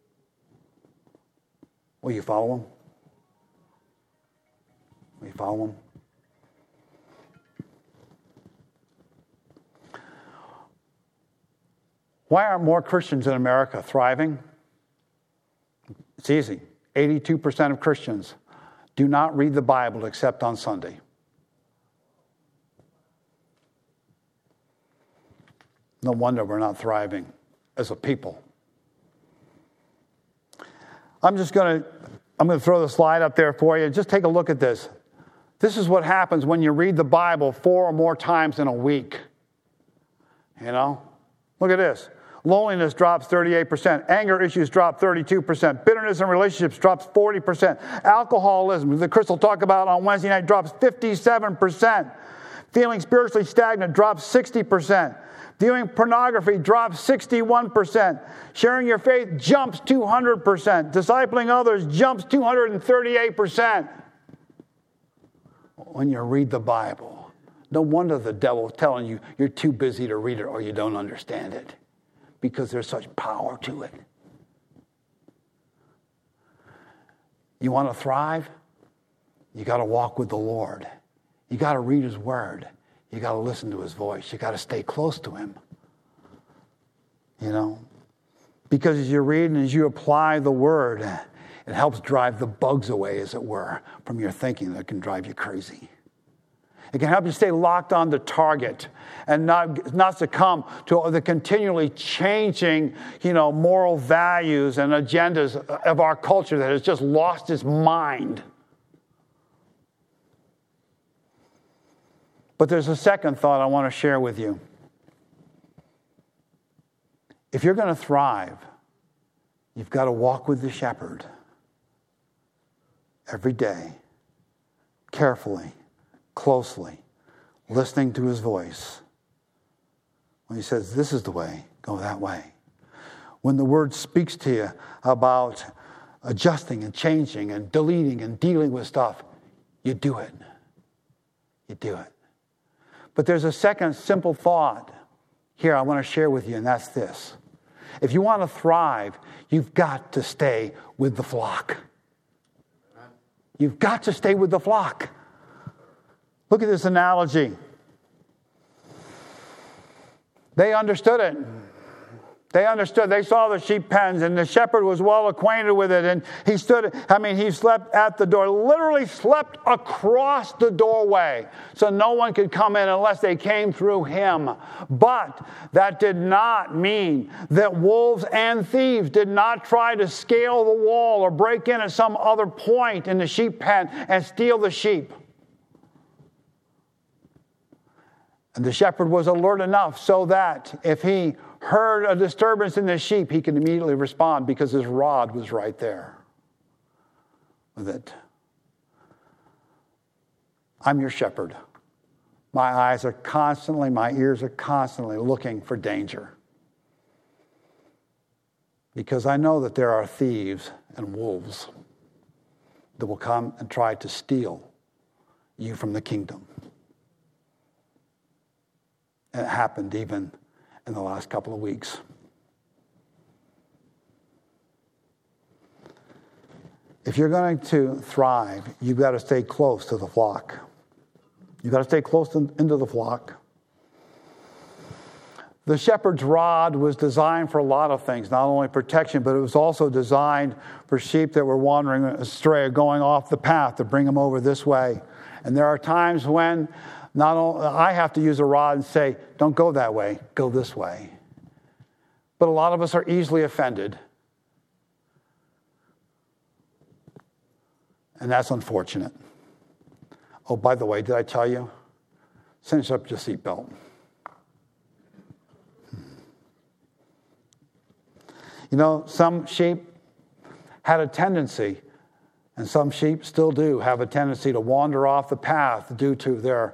Will you follow him? Will you follow him? Why aren't more Christians in America thriving? It's easy. 82% of Christians do not read the Bible except on Sunday. No wonder we're not thriving as a people. I'm going to throw the slide up there for you. Just take a look at this. This is what happens when you read the Bible 4 or more times in a week. You know? Look at this. Loneliness drops 38%. Anger issues drop 32%. Bitterness in relationships drops 40%. Alcoholism, the Chris will talk about on Wednesday night, drops 57%. Feeling spiritually stagnant drops 60%. Viewing pornography drops 61%. Sharing your faith jumps 200%. Discipling others jumps 238%. When you read the Bible, no wonder the devil's telling you you're too busy to read it or you don't understand it, because there's such power to it. You want to thrive? You got to walk with the Lord. You got to read His Word. You got to listen to His voice. You got to stay close to Him. You know? Because as you read and as you apply the Word, it helps drive the bugs away, as it were, from your thinking that can drive you crazy. It can help you stay locked on the target and not succumb to the continually changing, moral values and agendas of our culture that has just lost its mind. But there's a second thought I want to share with you. If you're going to thrive, you've got to walk with the shepherd every day, carefully, closely, listening to his voice. When he says, this is the way, go that way. When the word speaks to you about adjusting and changing and deleting and dealing with stuff, you do it. You do it. But there's a second simple thought here I want to share with you, and that's this. If you want to thrive, you've got to stay with the flock. You've got to stay with the flock. Look at this analogy. They understood it. They understood. They saw the sheep pens, and the shepherd was well acquainted with it. And he slept at the door, literally slept across the doorway, so no one could come in unless they came through him. But that did not mean that wolves and thieves did not try to scale the wall or break in at some other point in the sheep pen and steal the sheep. And the shepherd was alert enough so that if he heard a disturbance in the sheep, he could immediately respond because his rod was right there with it. I'm your shepherd. My ears are constantly looking for danger. Because I know that there are thieves and wolves that will come and try to steal you from the kingdom. And it happened even in the last couple of weeks. If you're going to thrive, you've got to stay close to the flock. You've got to stay close into the flock. The shepherd's rod was designed for a lot of things, not only protection, but it was also designed for sheep that were wandering astray or going off the path to bring them over this way. And there are times when not only I have to use a rod and say, don't go that way, go this way. but a lot of us are easily offended. And that's unfortunate. Oh, by the way, did I tell you? Cinch up your seatbelt. You know, some sheep had a tendency, and some sheep still do have a tendency to wander off the path due to their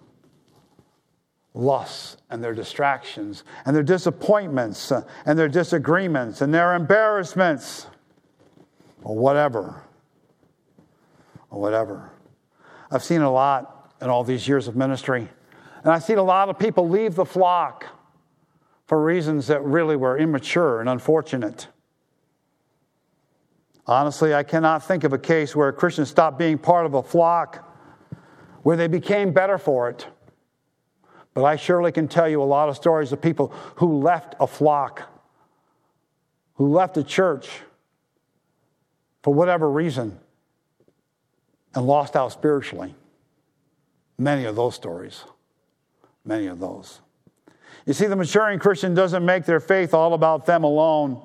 lusts and their distractions and their disappointments and their disagreements and their embarrassments or whatever. I've seen a lot in all these years of ministry, and I've seen a lot of people leave the flock for reasons that really were immature and unfortunate. Honestly, I cannot think of a case where a Christian stopped being part of a flock where they became better for it. But I surely can tell you a lot of stories of people who left a flock, who left a church for whatever reason and lost out spiritually. Many of those stories. Many of those. You see, the maturing Christian doesn't make their faith all about them alone.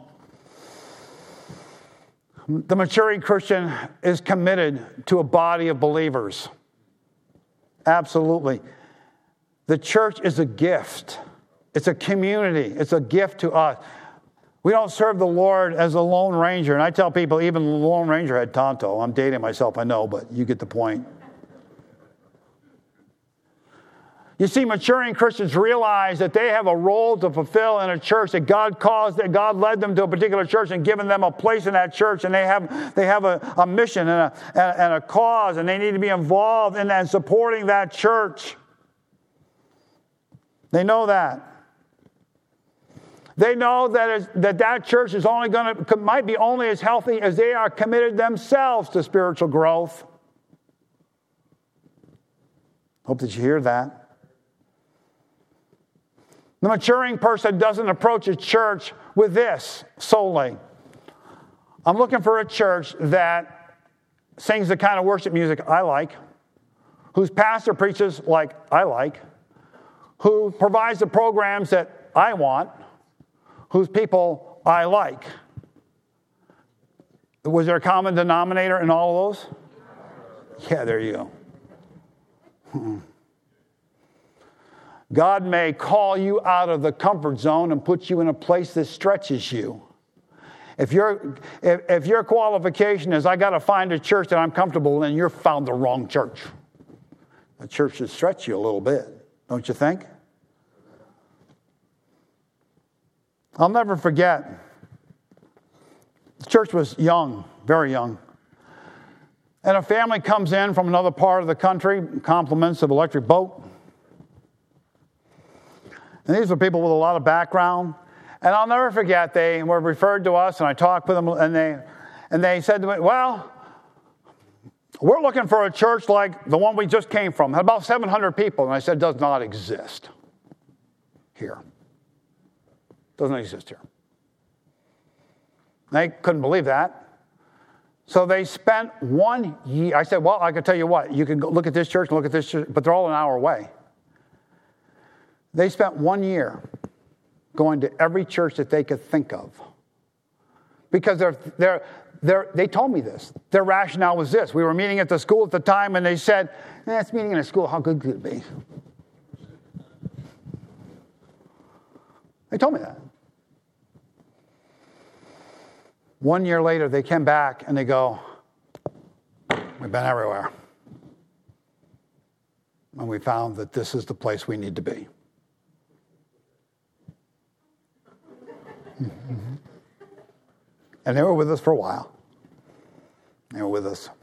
The maturing Christian is committed to a body of believers. Absolutely. The church is a gift. It's a community. It's a gift to us. We don't serve the Lord as a Lone Ranger. And I tell people, even the Lone Ranger had Tonto. I'm dating myself, I know, but you get the point. You see, maturing Christians realize that they have a role to fulfill in a church, that God led them to a particular church and given them a place in that church, and they have a mission and a cause, and they need to be involved in that and supporting that church. They know that. They know that church is might be only as healthy as they are committed themselves to spiritual growth. Hope that you hear that. The maturing person doesn't approach a church with this solely. I'm looking for a church that sings the kind of worship music I like, whose pastor preaches like I like, who provides the programs that I want, whose people I like. Was there a common denominator in all of those? Yeah, there you go. God may call you out of the comfort zone and put you in a place that stretches you. If your qualification is, I got to find a church that I'm comfortable in, you're found the wrong church. The church should stretch you a little bit, don't you think? I'll never forget. The church was young, very young. And a family comes in from another part of the country, compliments of Electric Boat. And these were people with a lot of background. And I'll never forget, they were referred to us, and I talked with them, and they said to me, well, we're looking for a church like the one we just came from. Had about 700 people. And I said, does not exist here. Doesn't exist here. They couldn't believe that. So they spent 1 year. I said, well, I can tell you what. You can go look at this church and look at this church, but they're all an hour away. They spent 1 year going to every church that they could think of. Because they told me this. Their rationale was this. We were meeting at the school at the time, and they said, it's meeting in a school. How good could it be? They told me that. 1 year later, they came back, and they go, we've been everywhere. And we found that this is the place we need to be. And they were with us for a while. They were with us.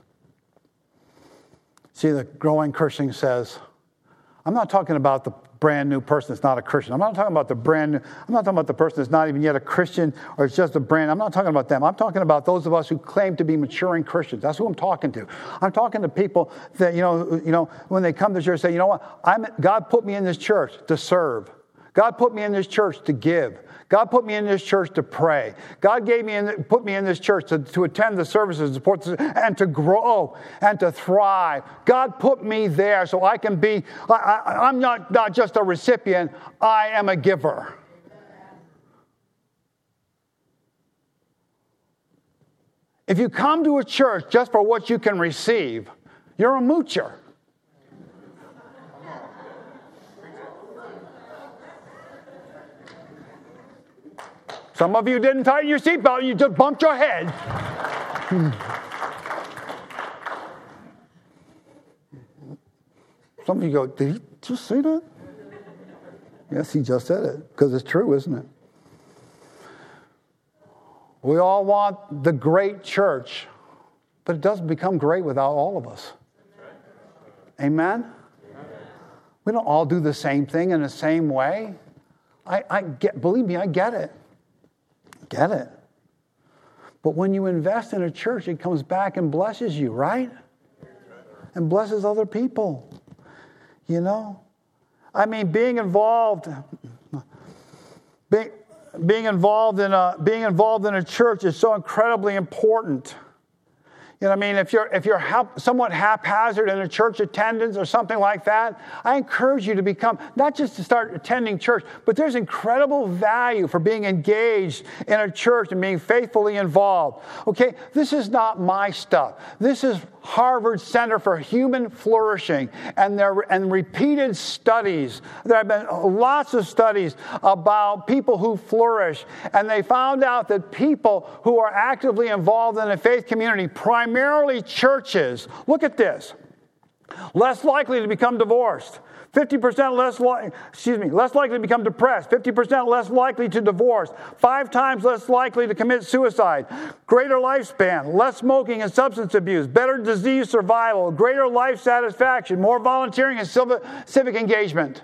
See, the growing Christian says, I'm not talking about the brand new person that's not a Christian. I'm not talking about the person that's not even yet a Christian or it's just a brand. I'm not talking about them. I'm talking about those of us who claim to be maturing Christians. That's who I'm talking to. I'm talking to people that, when they come to church, say, you know what? God put me in this church to serve. God put me in this church to give. God put me in this church to pray. God put me in this church to attend the services, support and to grow and to thrive. God put me there so I can be, I'm not just a recipient, I am a giver. If you come to a church just for what you can receive, you're a moocher. Some of you didn't tighten your seatbelt, you just bumped your head. Some of you go, did he just say that? Yes, he just said it, because it's true, isn't it? We all want the great church, but it doesn't become great without all of us. Amen? We don't all do the same thing in the same way. Believe me, I get it. Get it. But when you invest in a church, it comes back and blesses you, right? And blesses other people. You know? I mean, being involved in a church is so incredibly important. You know what I mean? If you're somewhat haphazard in a church attendance or something like that, I encourage you to become, not just to start attending church, but there's incredible value for being engaged in a church and being faithfully involved. Okay? This is not my stuff. This is Harvard Center for Human Flourishing and repeated studies. There have been lots of studies about people who flourish, and they found out that people who are actively involved in the faith community, primarily churches, look at this, less likely to become divorced. 50% less likely to become depressed, 50% less likely to divorce, 5 times less likely to commit suicide, greater lifespan, less smoking and substance abuse, better disease survival, greater life satisfaction, more volunteering and civic engagement.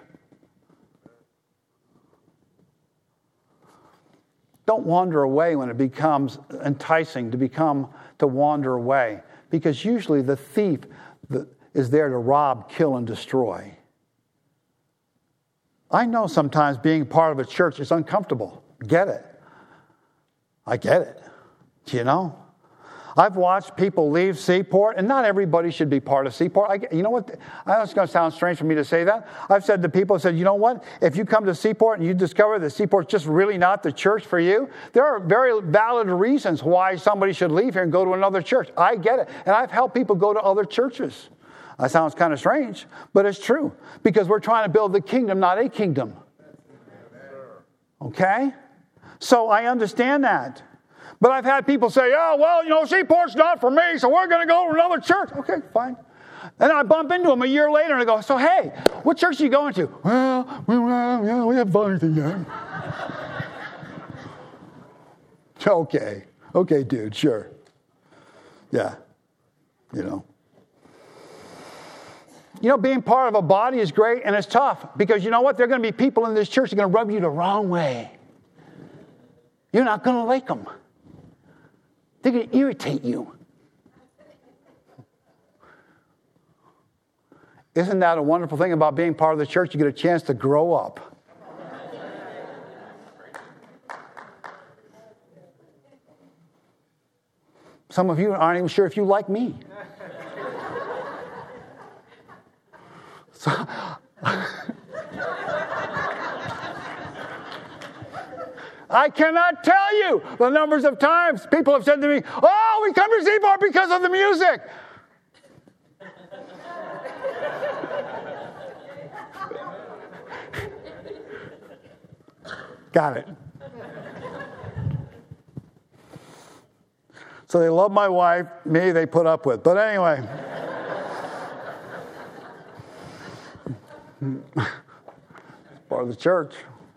Don't wander away when it becomes enticing to wander away, because usually the thief is there to rob, kill, and destroy. I know sometimes being part of a church is uncomfortable. Get it. I get it. You know? I've watched people leave Seaport, and not everybody should be part of Seaport. You know what? I know it's going to sound strange for me to say that. I've said to people, you know what? If you come to Seaport and you discover that Seaport's just really not the church for you, there are very valid reasons why somebody should leave here and go to another church. I get it. And I've helped people go to other churches. That sounds kind of strange, but it's true. Because we're trying to build the kingdom, not a kingdom. Okay? So I understand that. But I've had people say, oh, well, you know, Seaport's not for me, so we're going to go to another church. Okay, fine. And I bump into them a year later and I go, so hey, what church are you going to? Well, we haven't found anything yet. Okay, dude, sure. Yeah, you know. You know, being part of a body is great, and it's tough, because you know what? There are going to be people in this church that are going to rub you the wrong way. You're not going to like them. They're going to irritate you. Isn't that a wonderful thing about being part of the church? You get a chance to grow up. Some of you aren't even sure if you like me. So, I cannot tell you the numbers of times people have said to me, oh, we come to Seaport because of the music. Got it. So they love my wife, me they put up with. But anyway. Part of the church.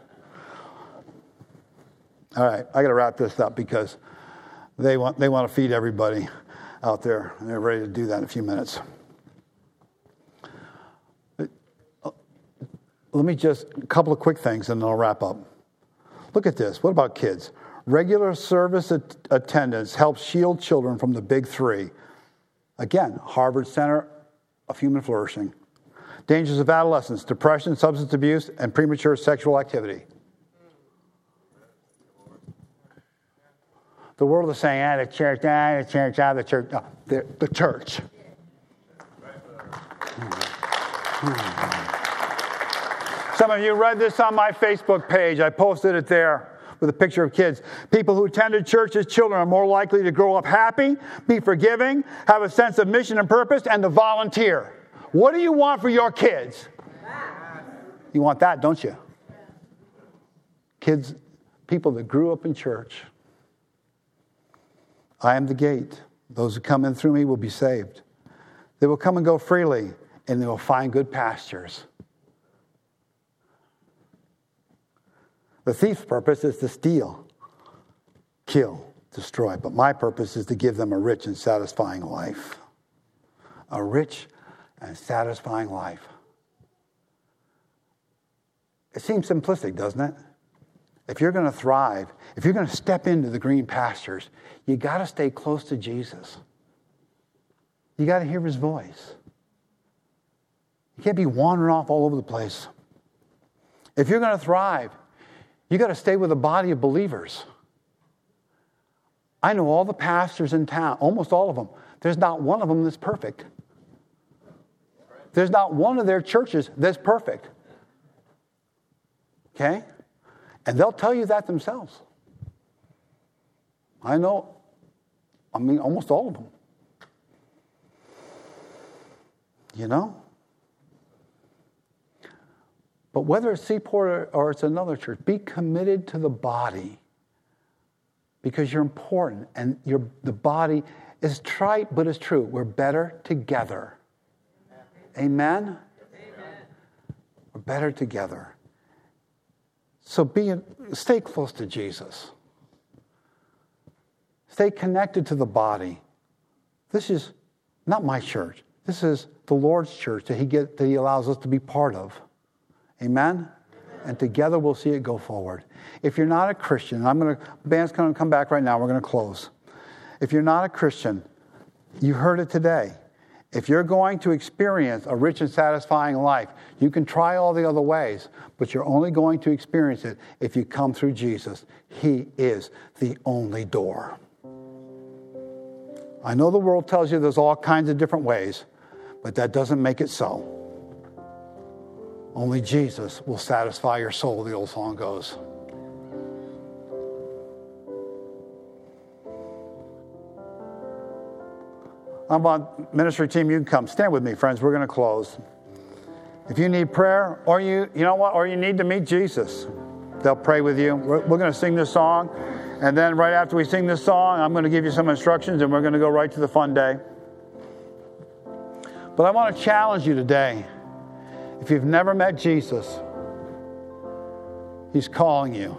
All right, I got to wrap this up because they want to feed everybody out there, and they're ready to do that in a few minutes. Let me just a couple of quick things, and then I'll wrap up. Look at this. What about kids? Regular service attendance helps shield children from the big three. Again, Harvard Center of Human Flourishing. Dangers of adolescence, depression, substance abuse, and premature sexual activity. The world is saying, the church, the church. No, the church. Some of you read this on my Facebook page. I posted it there. with a picture of kids. People who attended church as children are more likely to grow up happy, be forgiving, have a sense of mission and purpose, and to volunteer. What do you want for your kids? You want that, don't you? Kids, people that grew up in church. I am the gate. Those who come in through me will be saved. They will come and go freely, and they will find good pastures. The thief's purpose is to steal, kill, destroy. But my purpose is to give them a rich and satisfying life. A rich and satisfying life. It seems simplistic, doesn't it? If you're going to thrive, if you're going to step into the green pastures, you got to stay close to Jesus. You got to hear his voice. You can't be wandering off all over the place. If you're going to thrive, you got to stay with a body of believers. I know all the pastors in town, almost all of them. There's not one of them that's perfect. There's not one of their churches that's perfect. Okay? And they'll tell you that themselves. I know, almost all of them. You know? But whether it's Seaport or it's another church, be committed to the body because you're important and the body is trite, but it's true. We're better together. Amen? We're better together. So stay close to Jesus. Stay connected to the body. This is not my church. This is the Lord's church that He allows us to be part of. Amen? And together we'll see it go forward. If you're not a Christian, the band's going to come back right now. We're going to close. If you're not a Christian, you heard it today. If you're going to experience a rich and satisfying life, you can try all the other ways, but you're only going to experience it if you come through Jesus. He is the only door. I know the world tells you there's all kinds of different ways, but that doesn't make it so. Only Jesus will satisfy your soul, the old song goes. How about ministry team? You can come. Stand with me, friends. We're going to close. If you need prayer, or you know what, or you need to meet Jesus, they'll pray with you. We're going to sing this song, and then right after we sing this song, I'm going to give you some instructions, and we're going to go right to the fun day. But I want to challenge you today. If you've never met Jesus, He's calling you.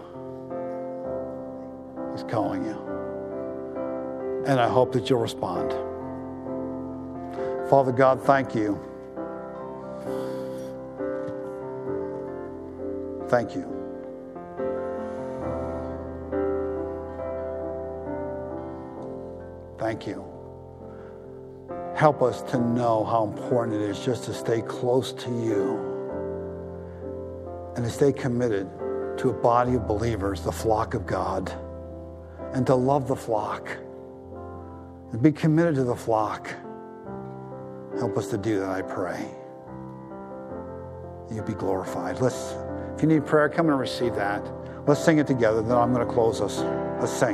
He's calling you. And I hope that you'll respond. Father God, thank you. Thank you. Thank you. Help us to know how important it is just to stay close to you and to stay committed to a body of believers, the flock of God, and to love the flock and be committed to the flock. Help us to do that, I pray. You be glorified. If you need prayer, come and receive that. Let's sing it together, then I'm going to close us. Let's sing.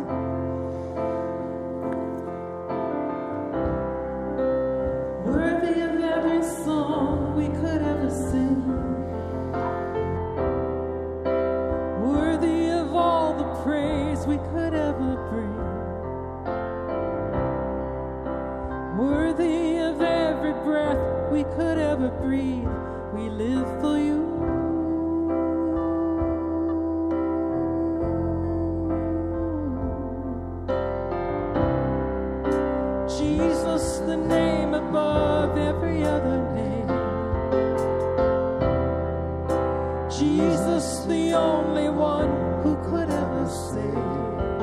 Worthy of every song we could ever sing. Worthy of all the praise we could ever bring. Worthy of every breath we could ever breathe. We live for you. Jesus, the name above every other name. Jesus, the only one who could ever save.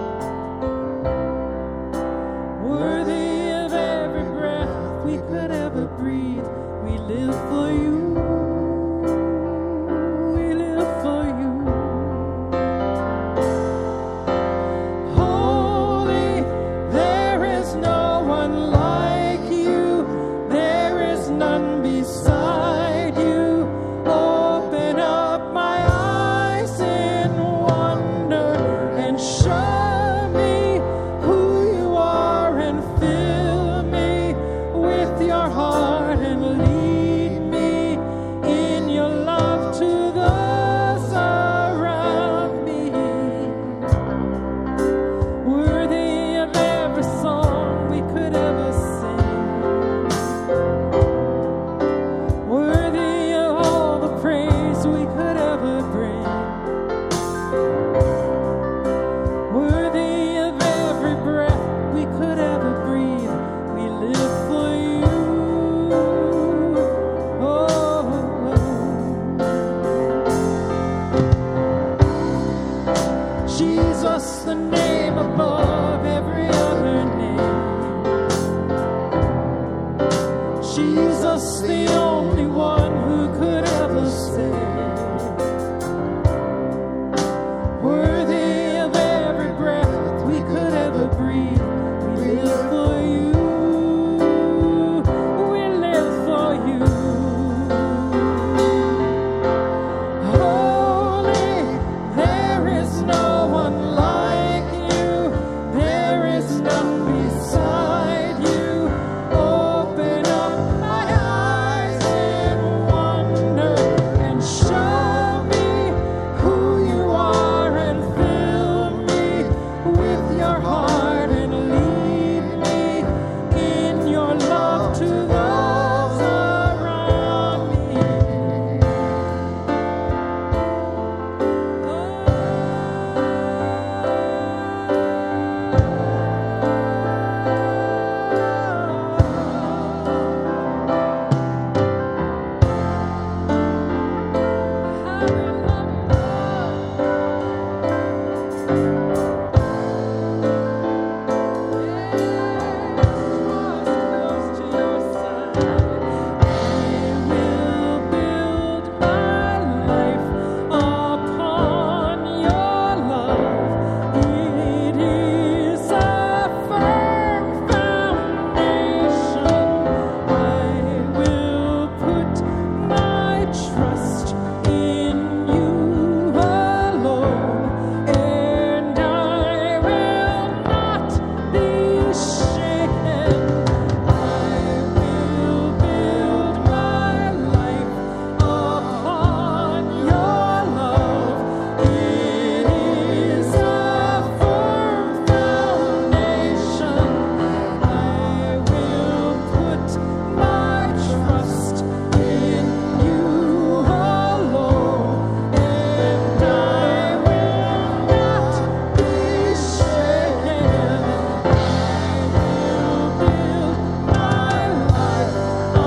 Worthy of every breath we could ever breathe. We live for you. We live for you. Holy, there is no one like you. There is none beside you. Open up my eyes in wonder Jesus, the name above every other name. Jesus, the only one who could ever save. Worthy of every breath we could ever breathe. We live for you. We live for you. Holy, there is no one like you. There is none beside you. Open up my eyes in wonder and show me who you are, and fill me with your heart and lead me in your love to those around me. Trust in you alone, and I will not be shaken. I will build my life upon your love. It is a firm foundation. I will put my trust in you alone, and I will not be shaken. I will build my life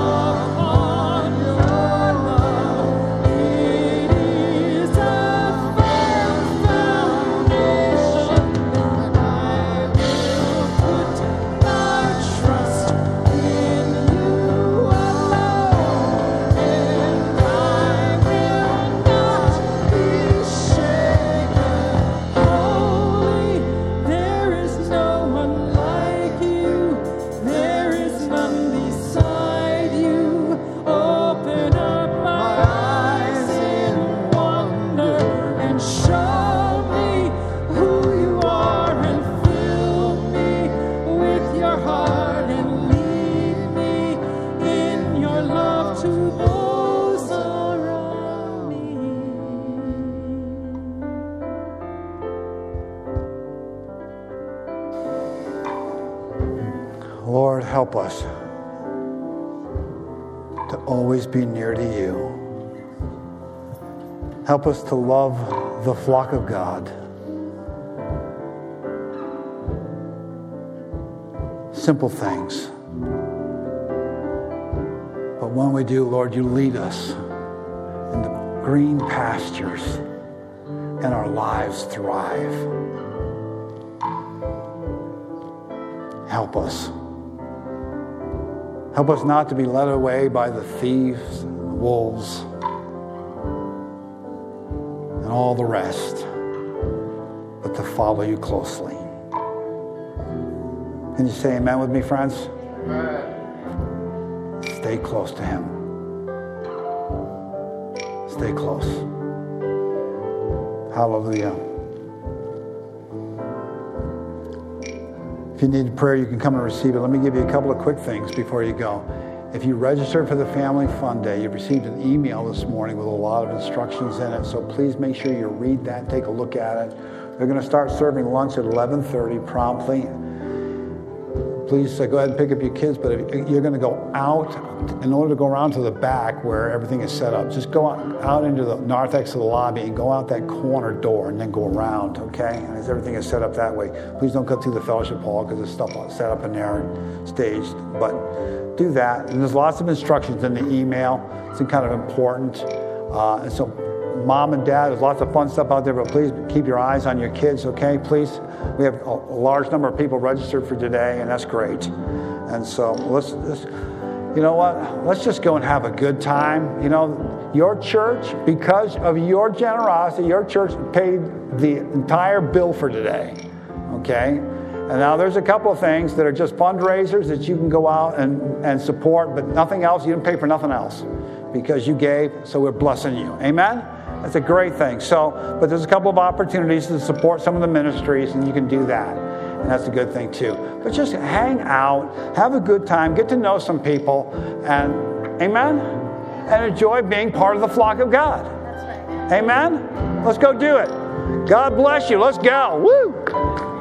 upon your love. It is a firm foundation. I will put my trust in you alone, and I will not be shaken. Holy, there is no one like you. There is none beside you. Open up my eyes in wonder and show me who you are, and fill me with your heart and lead me in your love to those around me. Lord, help us to always be near to you. Help us to love the flock of God. Simple things. But when we do, Lord, you lead us into green pastures and our lives thrive. Help us. Help us not to be led away by the thieves, wolves, and all the rest, but to follow you closely. Can you say amen with me, friends? Stay close to him. Stay close. Hallelujah. If you need prayer, you can come and receive it. Let me give you a couple of quick things before you go. If you registered for the Family Fun Day, you received an email this morning with a lot of instructions in it. So please make sure you read that, take a look at it. They're going to start serving lunch at 11:30 promptly. Please go ahead and pick up your kids, but if you're going to go out, in order to go around to the back where everything is set up, just go out into the narthex of the lobby and go out that corner door and then go around, okay? As everything is set up that way. Please don't go through the fellowship hall because there's stuff set up in there and staged, but do that. And there's lots of instructions in the email. It's kind of important. And so mom and dad. There's lots of fun stuff out there, but please keep your eyes on your kids, okay? Please. We have a large number of people registered for today, and that's great. And so let's you know what? Let's just go and have a good time. You know, your church, because of your generosity, your church paid the entire bill for today, okay? And now there's a couple of things that are just fundraisers that you can go out and support, but nothing else. You didn't pay for nothing else because you gave, so we're blessing you. Amen? That's a great thing. So, but there's a couple of opportunities to support some of the ministries, and you can do that. And that's a good thing too. But just hang out, have a good time, get to know some people, and amen? And enjoy being part of the flock of God. That's right. Amen? Let's go do it. God bless you. Let's go. Woo!